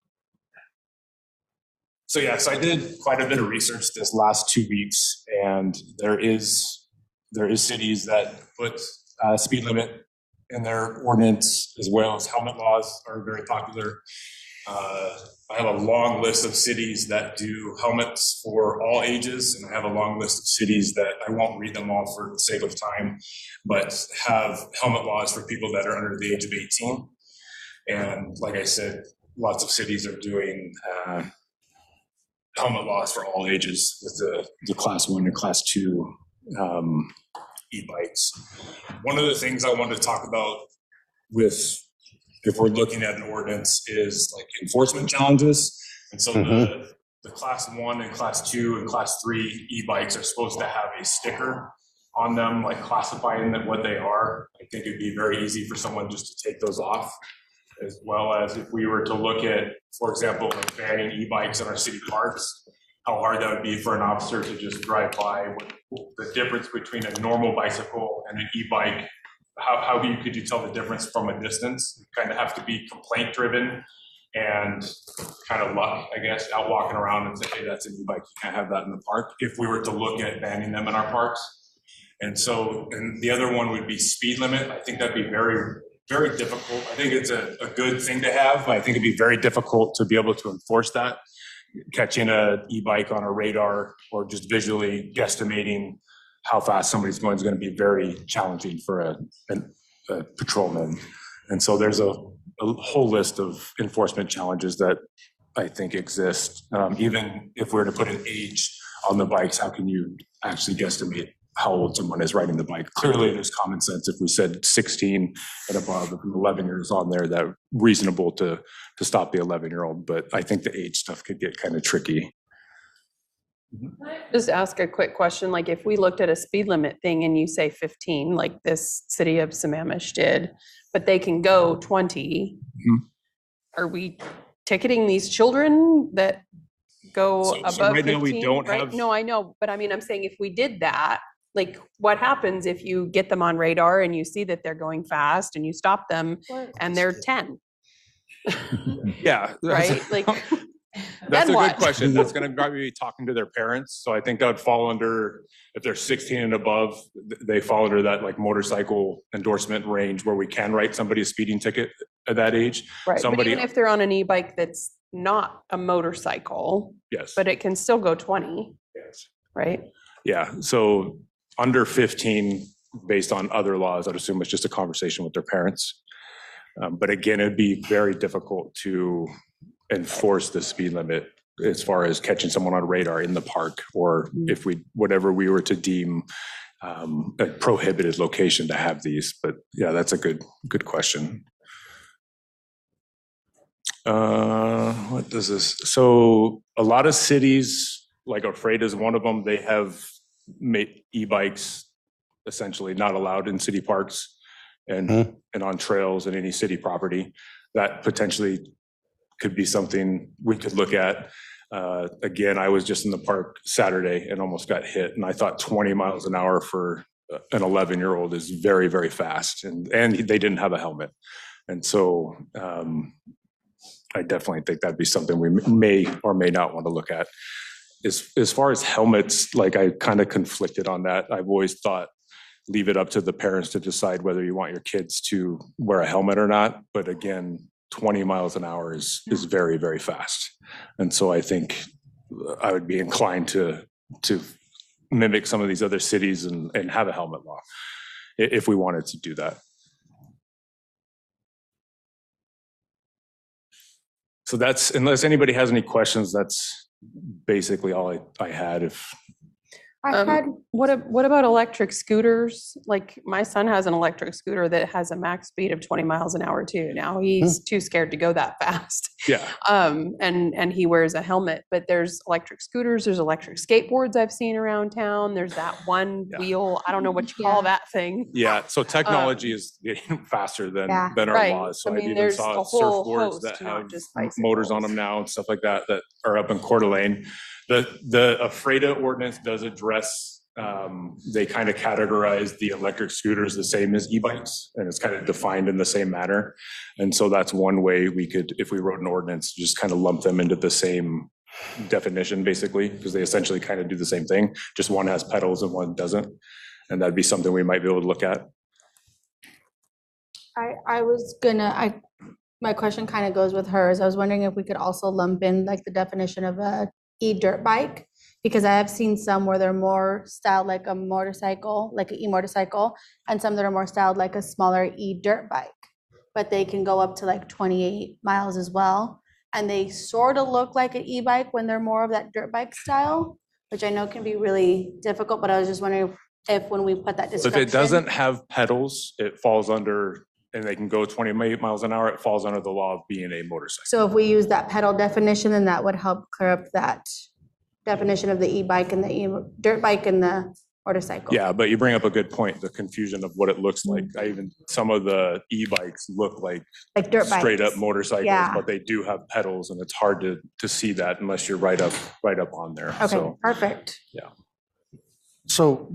So yeah, so I did quite a bit of research this last two weeks, and there is there is cities that put uh, speed limit in their ordinance, as well as helmet laws are very popular. Uh, I have a long list of cities that do helmets for all ages, and I have a long list of cities that I won't read them all for the sake of time, but have helmet laws for people that are under the age of eighteen. And like I said, lots of cities are doing uh, helmet laws for all ages with the, the class one and class two um, e-bikes. One of the things I wanted to talk about with, if we're looking at an ordinance, is like enforcement challenges. And so Mhm. the, the class one and class two and class three e-bikes are supposed to have a sticker on them, like classifying them what they are. I think it'd be very easy for someone just to take those off, as well as if we were to look at, for example, like banning e-bikes in our city parks, how hard that would be for an officer to just drive by. What the difference between a normal bicycle and an e-bike, how, how do you, could you tell the difference from a distance? You kind of have to be complaint driven and kind of luck, I guess, out walking around and say, hey, that's an e-bike, you can't have that in the park, if we were to look at banning them in our parks. And so, and the other one would be speed limit. I think that'd be very, very difficult. I think it's a, a good thing to have. I think it'd be very difficult to be able to enforce that. Catching a e-bike on a radar or just visually guesstimating how fast somebody's going is going to be very challenging for a, a, a patrolman. And so there's a, a whole list of enforcement challenges that I think exist. Um, even if we were to put an age on the bikes, how can you actually guesstimate how old someone is riding the bike? Clearly, there's common sense. If we said sixteen and above, if eleven years on there, that reasonable to to stop the eleven year old. But I think the age stuff could get kind of tricky. Just ask a quick question, like if we looked at a speed limit thing and you say fifteen, like this city of Sammamish did, but they can go twenty, Mhm. are we ticketing these children that go So- so above right now we fifteen, don't right? have- No, I know, but I mean, I'm saying if we did that, like what happens if you get them on radar and you see that they're going fast and you stop them and they're ten, Yeah. right? Like, That's then a what? good question. That's going to probably be talking to their parents. So I think that would fall under, if they're sixteen and above, th- they fall under that like motorcycle endorsement range where we can write somebody a speeding ticket at that age. Right, but Somebody, even if they're on an e-bike that's not a motorcycle, yes. but it can still go twenty, Yes. right? Yeah. So under fifteen, based on other laws, I'd assume it's just a conversation with their parents. Um, but again, it'd be very difficult to enforce the speed limit as far as catching someone on radar in the park, or if we, whatever we were to deem um, a prohibited location to have these. But yeah, that's a good, good question. Uh, what does this? So a lot of cities, like Alfreda is one of them, they have made e-bikes essentially not allowed in city parks and, Hmm. and on trails and any city property. That potentially could be something we could look at. Uh, again, I was just in the park Saturday and almost got hit, and I thought twenty miles an hour for an eleven year old is very, very fast, and, and they didn't have a helmet. And so um, I definitely think that'd be something we may or may not want to look at. As, as far as helmets, like I kind of conflicted on that. I've always thought leave it up to the parents to decide whether you want your kids to wear a helmet or not. But again, twenty miles an hour is, is very, very fast. And so I think I would be inclined to, to mimic some of these other cities and, and have a helmet law i- if we wanted to do that. So that's, unless anybody has any questions, that's basically all I, I had. If I had, Um, what, a- what about electric scooters? Like my son has an electric scooter that has a max speed of twenty miles an hour too. Now he's too scared to go that fast. yeah, Um, and, and he wears a helmet, but there's electric scooters, there's electric skateboards I've seen around town. There's that one wheel, I don't know what you call that thing. yeah. So technology is getting faster than, Yeah. than our Right. laws. So I I've mean, even there's saw a whole surfboards host, that not have just motors on them now and stuff like that, that are up in Coeur d'Alene. The, the Alfreda ordinance does address, um, they kind of categorize the electric scooters the same as e-bikes, and it's kind of defined in the same manner. And so that's one way we could, if we wrote an ordinance, just kind of lump them into the same definition, basically, because they essentially kind of do the same thing. Just one has pedals and one doesn't. And that'd be something we might be able to look at. I, I was gonna, I, my question kind of goes with hers. I was wondering if we could also lump in like the definition of a e-dirt bike, because I have seen some where they're more styled like a motorcycle, like an e-motorcycle, and some that are more styled like a smaller e-dirt bike. but they can go up to like twenty-eight miles as well. And they sort of look like an e-bike when they're more of that dirt bike style, which I know can be really difficult, but I was just wondering if, if when we put that If description. it doesn't have pedals, it falls under, and they can go twenty-eight miles an hour, it falls under the law of being a motorcycle. So if we use that pedal definition, then that would help clear up that definition of the e-bike and the e dirt bike and the motorcycle. Yeah, but you bring up a good point, the confusion of what it looks like. I even, some of the e-bikes look like Like dirt bikes. straight up motorcycles, Yeah. but they do have pedals, and it's hard to, to see that unless you're right up, right up on there. Okay, So, perfect. yeah. So,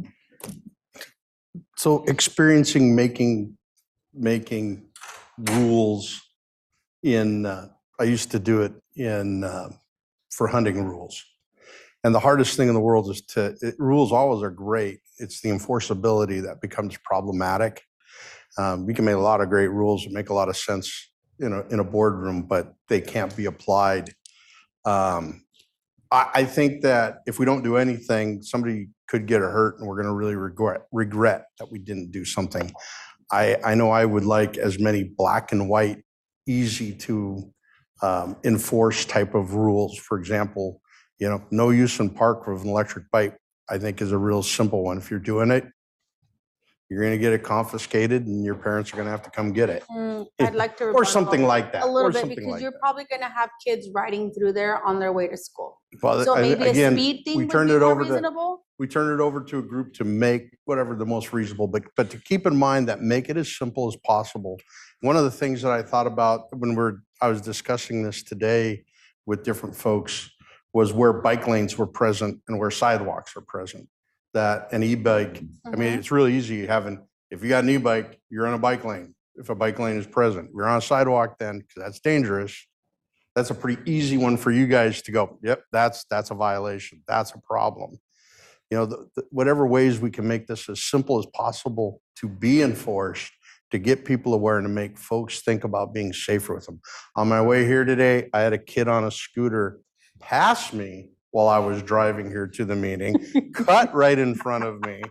so experiencing making, making rules in, uh, I used to do it in, uh, for hunting rules. And the hardest thing in the world is to, it, rules always are great. It's the enforceability that becomes problematic. Um, we can make a lot of great rules that make a lot of sense in a, in a boardroom, but they can't be applied. Um, I, I think that if we don't do anything, somebody could get hurt and we're going to really regret, regret that we didn't do something. I, I know I would like as many black and white, easy to um, enforce type of rules. For example, you know, no use in park with an electric bike, I think is a real simple one. If you're doing it, you're going to get it confiscated and your parents are going to have to come get it. Mm, I'd like to. Or rebuttal something like that, A little or bit, something because like you're that. probably gonna have kids riding through there on their way to school. Well, So I- maybe a again, speed thing we would turned be it more over to- reasonable? We turned it over to a group to make whatever the most reasonable, but, but to keep in mind that make it as simple as possible. One of the things that I thought about when we're, I was discussing this today with different folks was where bike lanes were present and where sidewalks are present. That an e-bike, I mean, Mhm. it's really easy having, if you got an e-bike, you're on a bike lane. If a bike lane is present, you're on a sidewalk then, because that's dangerous. That's a pretty easy one for you guys to go, yep, that's, that's a violation. That's a problem. You know, the, the, whatever ways we can make this as simple as possible to be enforced, to get people aware and to make folks think about being safer with them. On my way here today, I had a kid on a scooter pass me while I was driving here to the meeting, cut right in front of me,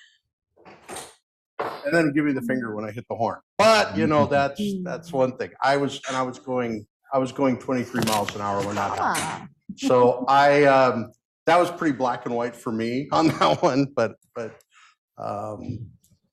and then give me the finger when I hit the horn. But, you know, that's, that's one thing. I was, and I was going, I was going twenty-three miles an hour when that happened. So I, um, that was pretty black and white for me on that one, but, but, um,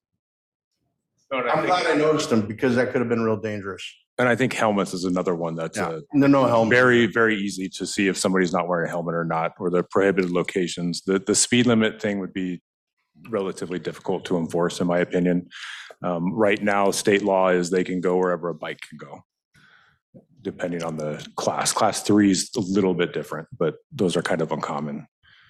I'm glad I noticed them because that could have been real dangerous. And I think helmets is another one that's Yeah. uh, No, no helmets. very, very easy to see if somebody's not wearing a helmet or not, or the prohibited locations. The, the speed limit thing would be relatively difficult to enforce, in my opinion. Um, right now, state law is they can go wherever a bike can go, depending on the class. Class three is a little bit different, but those are kind of uncommon.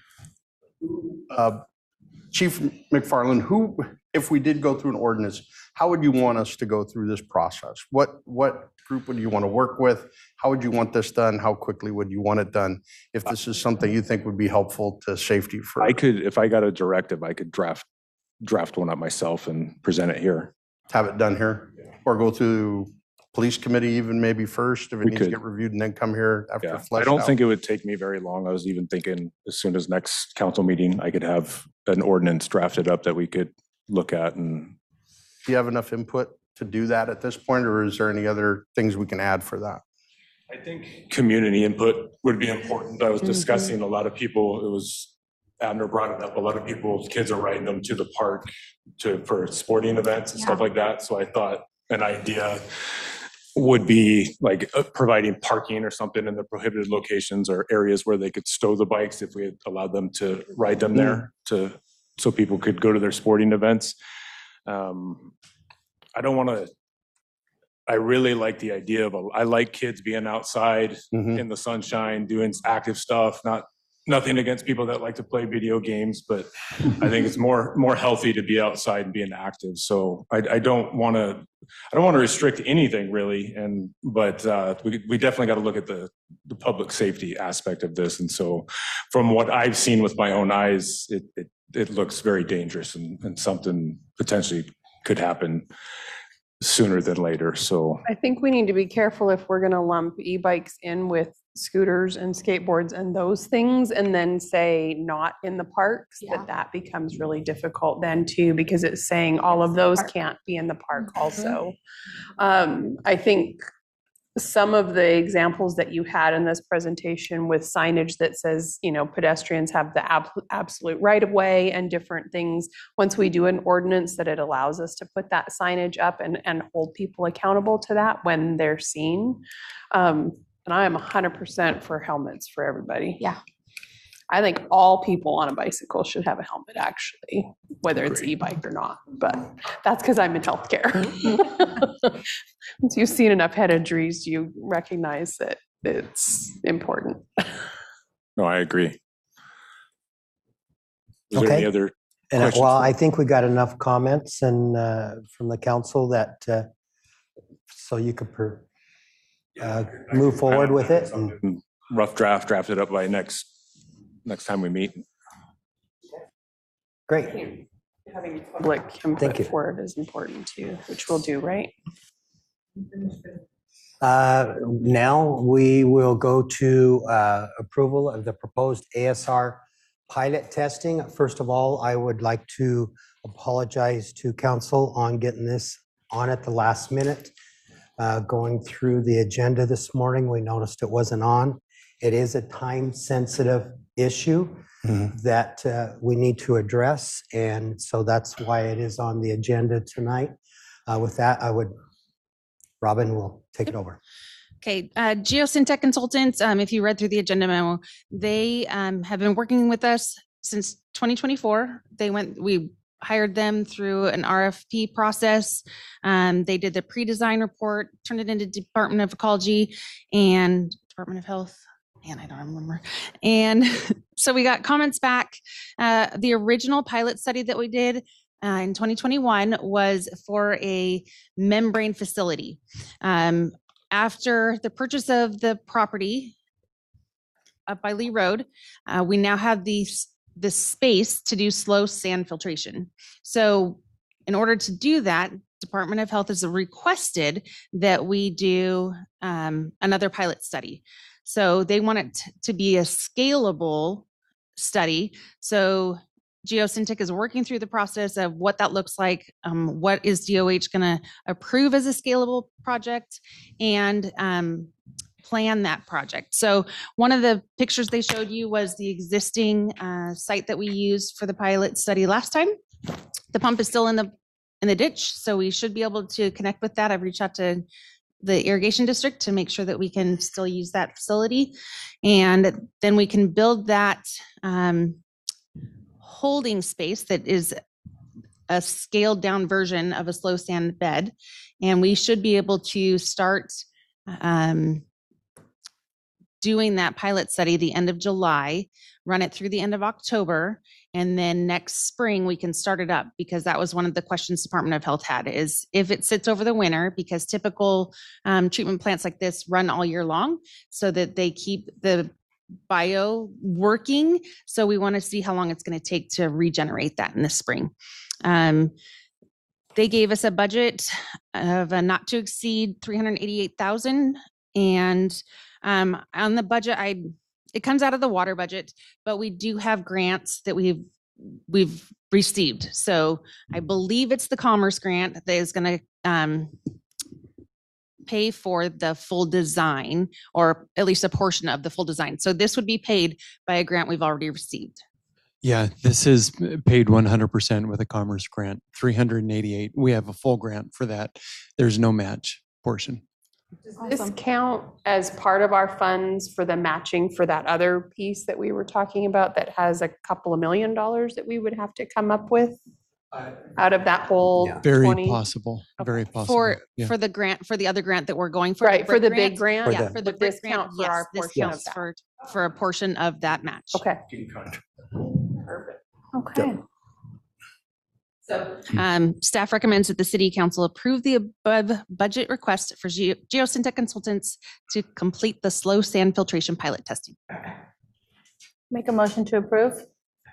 Uh, Chief McFarland, who, if we did go through an ordinance, how would you want us to go through this process? What, what group would you want to work with? How would you want this done? How quickly would you want it done? If this is something you think would be helpful to safety for. I could, if I got a directive, I could draft, draft one up myself and present it here. Have it done here? Or go through police committee even maybe first, if it We needs to could. get reviewed and then come here after Yeah, I fleshed don't out? think it would take me very long. I was even thinking as soon as next council meeting, I could have an ordinance drafted up that we could look at. And Do you have enough input to do that at this point, or is there any other things we can add for that? I think community input would be important. I was Mhm. discussing, a lot of people, it was, Abner brought it up, a lot of people's kids are riding them to the park to, for sporting events and stuff like that. So I thought an idea would be like uh, providing parking or something in the prohibited locations or areas where they could stow the bikes if we had allowed them to ride them there to, so people could go to their sporting events. Um, I don't want to, I really like the idea of, a, I like kids being outside Mhm. in the sunshine, doing active stuff, not, nothing against people that like to play video games, but I think it's more, more healthy to be outside and being active. So I, I don't want to, I don't want to restrict anything really. And, but uh, we, we definitely got to look at the, the public safety aspect of this. And so from what I've seen with my own eyes, it, it, it looks very dangerous and, and something potentially could happen sooner than later. So I think we need to be careful if we're going to lump e-bikes in with scooters and skateboards and those things and then say not in the parks, Yeah. that that becomes really difficult then too, because it's saying all of those can't be in the park also. Um, I think some of the examples that you had in this presentation with signage that says, you know, pedestrians have the ab- absolute right of way and different things. Once we do an ordinance that it allows us to put that signage up and, and hold people accountable to that when they're seen. Um, and I am one hundred percent for helmets for everybody. Yeah. I think all people on a bicycle should have a helmet, actually, whether it's e-bike or not. But that's because I'm in healthcare. Once you've seen enough head injuries, you recognize that it's important. No, I agree. Is there any Okay. other And uh, questions? well, for- I think we got enough comments and uh, from the council that, uh, so you could per- uh, move forward with it. and- Rough draft, drafted up by next, next time we meet. Great. Having public Thank input you. for it is important too, which we'll do, right? Uh, Now we will go to uh, approval of the proposed A S R pilot testing. First of all, I would like to apologize to council on getting this on at the last minute. Uh, Going through the agenda this morning, we noticed it wasn't on. It is a time-sensitive issue that uh, we need to address, and so that's why it is on the agenda tonight. Uh, With that, I would, Robin will take it over. Okay, uh, Geosyntec Consultants, um, if you read through the agenda memo, they um, have been working with us since twenty twenty-four. They went, we hired them through an R F P process. Um, they did the pre-design report, turned it into Department of Ecology and Department of Health. Man, I don't remember. And so we got comments back. Uh, the original pilot study that we did uh, in twenty twenty-one was for a membrane facility. Um, after the purchase of the property up by Lee Road, uh, we now have the, the space to do slow sand filtration. So in order to do that, Department of Health has requested that we do um, another pilot study. So they want it t- to be a scalable study. So Geosyntec is working through the process of what that looks like. Um, what is D O H going to approve as a scalable project and um, plan that project. So one of the pictures they showed you was the existing uh, site that we used for the pilot study last time. The pump is still in the in the ditch, so we should be able to connect with that. I've reached out to the irrigation district to make sure that we can still use that facility. And then we can build that um, holding space that is a scaled down version of a slow sand bed. And we should be able to start um, doing that pilot study the end of July, run it through the end of October, and then next spring we can start it up, because that was one of the questions Department of Health had, is if it sits over the winter, because typical um, treatment plants like this run all year long so that they keep the bio working. So we want to see how long it's going to take to regenerate that in the spring. Um, they gave us a budget of a not to exceed three hundred eighty-eight thousand, and um, on the budget, I it comes out of the water budget, but we do have grants that we've we've received. So I believe it's the Commerce grant that is going to um, pay for the full design, or at least a portion of the full design. So this would be paid by a grant we've already received. Yeah, this is paid one hundred percent with a Commerce grant, three hundred eighty-eight. We have a full grant for that. There's no match portion. Does this count as part of our funds for the matching for that other piece that we were talking about that has a couple of million dollars that we would have to come up with out of that whole Very twenty? possible, very possible. For yeah. for the grant, for the other grant that we're going for. Right, for brick the big grant? Yeah, For for the- the brick Would this grant, count for yes, our this portion of counts that? for, for a portion of that match. Okay. Okay. So um, staff recommends that the city council approve the above budget request for Geo- Geosyntec Consultants to complete the slow sand filtration pilot testing. Make a motion to approve?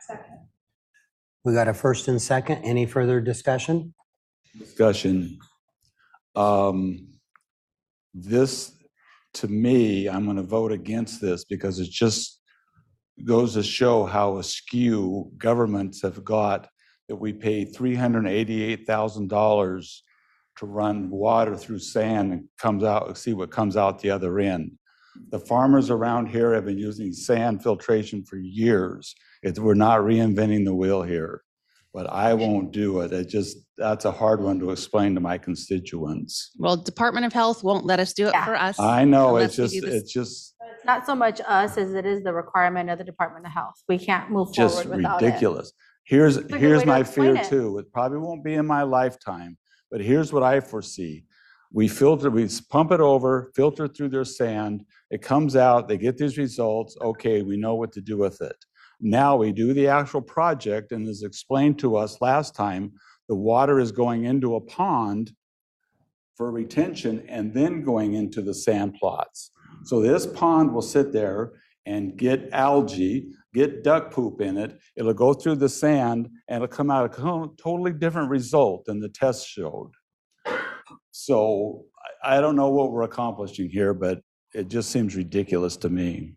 We got a first and second. Any further discussion? Discussion. Um, This to me, I'm going to vote against this because it just goes to show how askew governments have got that we pay three hundred eighty-eight thousand dollars to run water through sand and comes out, see what comes out the other end. The farmers around here have been using sand filtration for years. It's, we're not reinventing the wheel here, but I won't do it. It just, that's a hard one to explain to my constituents. Well, Department of Health won't let us do it for us. I know, it's unless we just, do this. it's just, It's not so much us as it is the requirement of the Department of Health. We can't move just forward without it. ridiculous. Here's, a good here's way to my explain fear it. too. It probably won't be in my lifetime, but here's what I foresee. We filter, we pump it over, filter through their sand. It comes out, they get these results. Okay, we know what to do with it. Now we do the actual project, and as explained to us last time, the water is going into a pond for retention and then going into the sand plots. So this pond will sit there and get algae, get duck poop in it. It'll go through the sand and it'll come out a co- totally different result than the test showed. So I I don't know what we're accomplishing here, but it just seems ridiculous to me.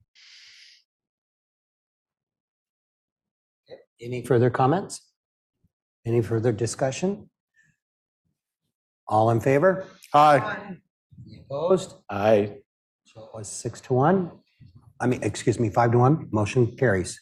Any further comments? Any further discussion? All in favor? Aye. Opposed? Aye. So it was six to one. I mean, excuse me, five to one. Motion carries.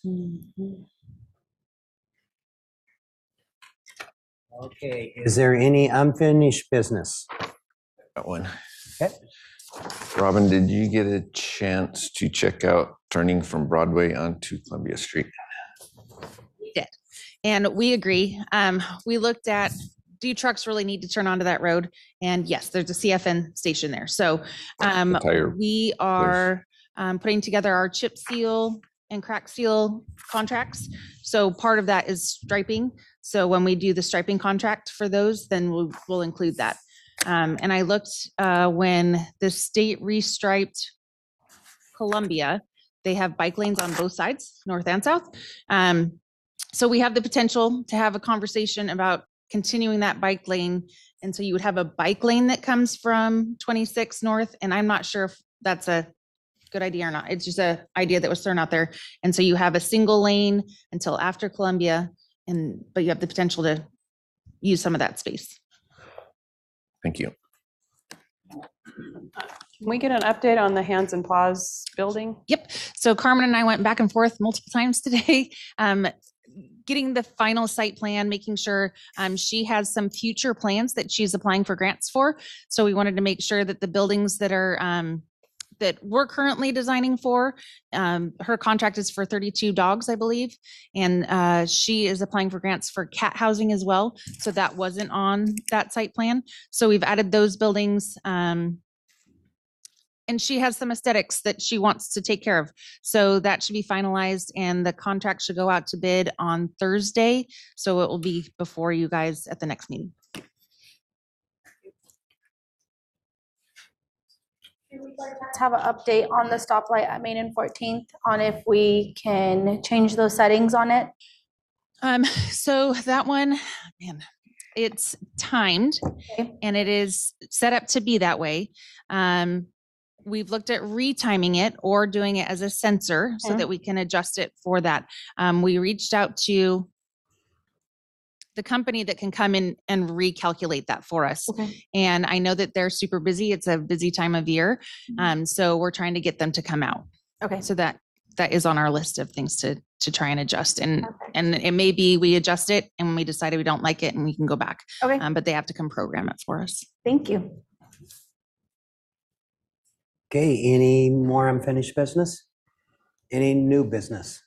Okay, is there any unfinished business? Got one. Okay. Robin, did you get a chance to check out turning from Broadway onto Columbia Street? We did. And we agree. Um, we looked at, do trucks really need to turn onto that road? And yes, there's a C F N station there. So um, The tire we are um, putting together our chip seal and crack seal contracts. So part of that is striping. So when we do the striping contract for those, then we'll, we'll include that. Um, and I looked uh, when the state restriped Columbia, they have bike lanes on both sides, north and south. Um, so we have the potential to have a conversation about continuing that bike lane. And so you would have a bike lane that comes from twenty-six north. And I'm not sure if that's a good idea or not. It's just a idea that was thrown out there. And so you have a single lane until after Columbia, and but you have the potential to use some of that space. Thank you. Can we get an update on the Hands and Paws building? Yep. So Carmen and I went back and forth multiple times today, um, getting the final site plan, making sure um, she has some future plans that she's applying for grants for. So we wanted to make sure that the buildings that are um, that we're currently designing for, um, her contract is for thirty-two dogs, I believe, and uh, she is applying for grants for cat housing as well. So that wasn't on that site plan. So we've added those buildings. Um, And she has some aesthetics that she wants to take care of. So that should be finalized and the contract should go out to bid on Thursday. So it will be before you guys at the next meeting. Let's have an update on the stoplight at Main and fourteenth on if we can change those settings on it. Um, so that one, man, it's timed and it is set up to be that way. Um, we've looked at retiming it or doing it as a sensor so Okay. that we can adjust it for that. Um, we reached out to the company that can come in and recalculate that for us. Okay. And I know that they're super busy. It's a busy time of year. Mhm. Um, so we're trying to get them to come out. Okay. So that, that is on our list of things to, to try and adjust. And, and it may be we adjust it and when we decided we don't like it and we can go back. Okay. Um, but they have to come program it for us. Thank you. Okay, any more unfinished business? Any new business?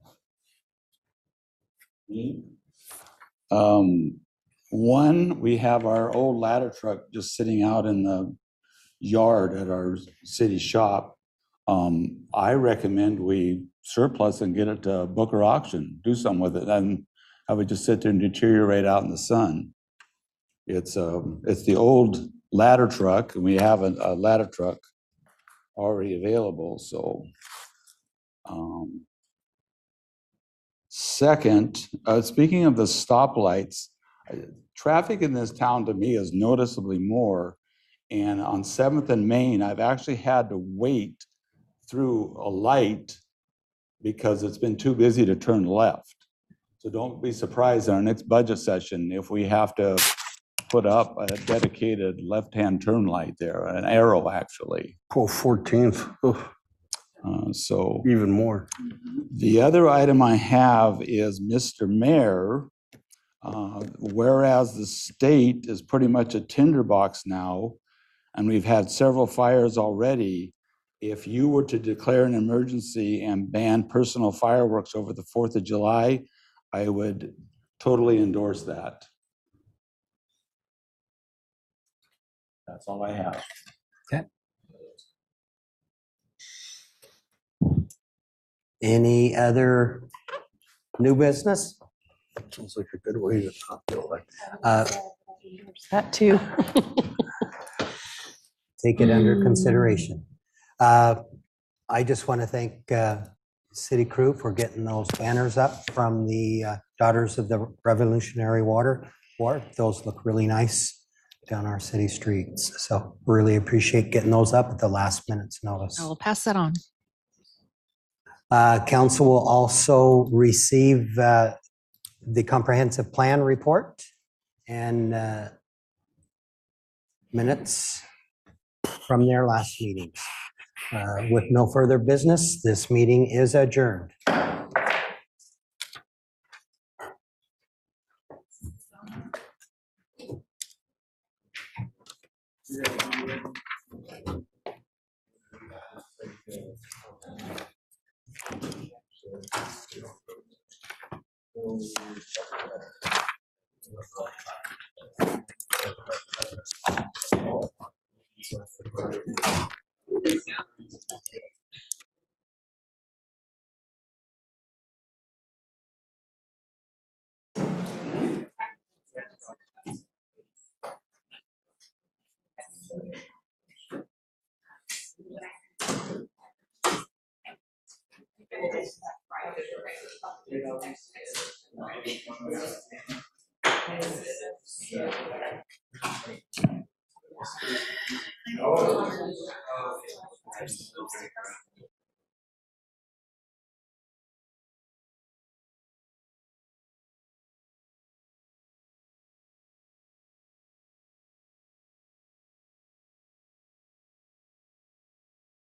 Um, one, we have our old ladder truck just sitting out in the yard at our city shop. Um, I recommend we surplus and get it to Booker auction, do something with it, and have it just sit there and deteriorate out in the sun. It's um, it's the old ladder truck, and we have a, a ladder truck already available, so. Um, Second, uh, speaking of the stoplights, uh, traffic in this town to me is noticeably more And on Seventh and Main, I've actually had to wait through a light because it's been too busy to turn left. So don't be surprised in our next budget session if we have to put up a dedicated left-hand turn light there, an arrow actually. Oh, fourteenth. Oh, Uh, so even more. the other item I have is Mister Mayor, uh, whereas the state is pretty much a tinderbox now, and we've had several fires already, if you were to declare an emergency and ban personal fireworks over the fourth of July, I would totally endorse that. That's all I have. Okay. Any other new business? Sounds like a good way to top it. Uh, That too. Take it under consideration. Uh, I just want to thank uh, city crew for getting those banners up from the uh, Daughters of the Revolutionary Water War. Those look really nice down our city streets. So really appreciate getting those up at the last minute's notice. I will pass that on. Uh, Council will also receive uh, the comprehensive plan report and uh, minutes from their last meetings. Uh, With no further business, this meeting is adjourned.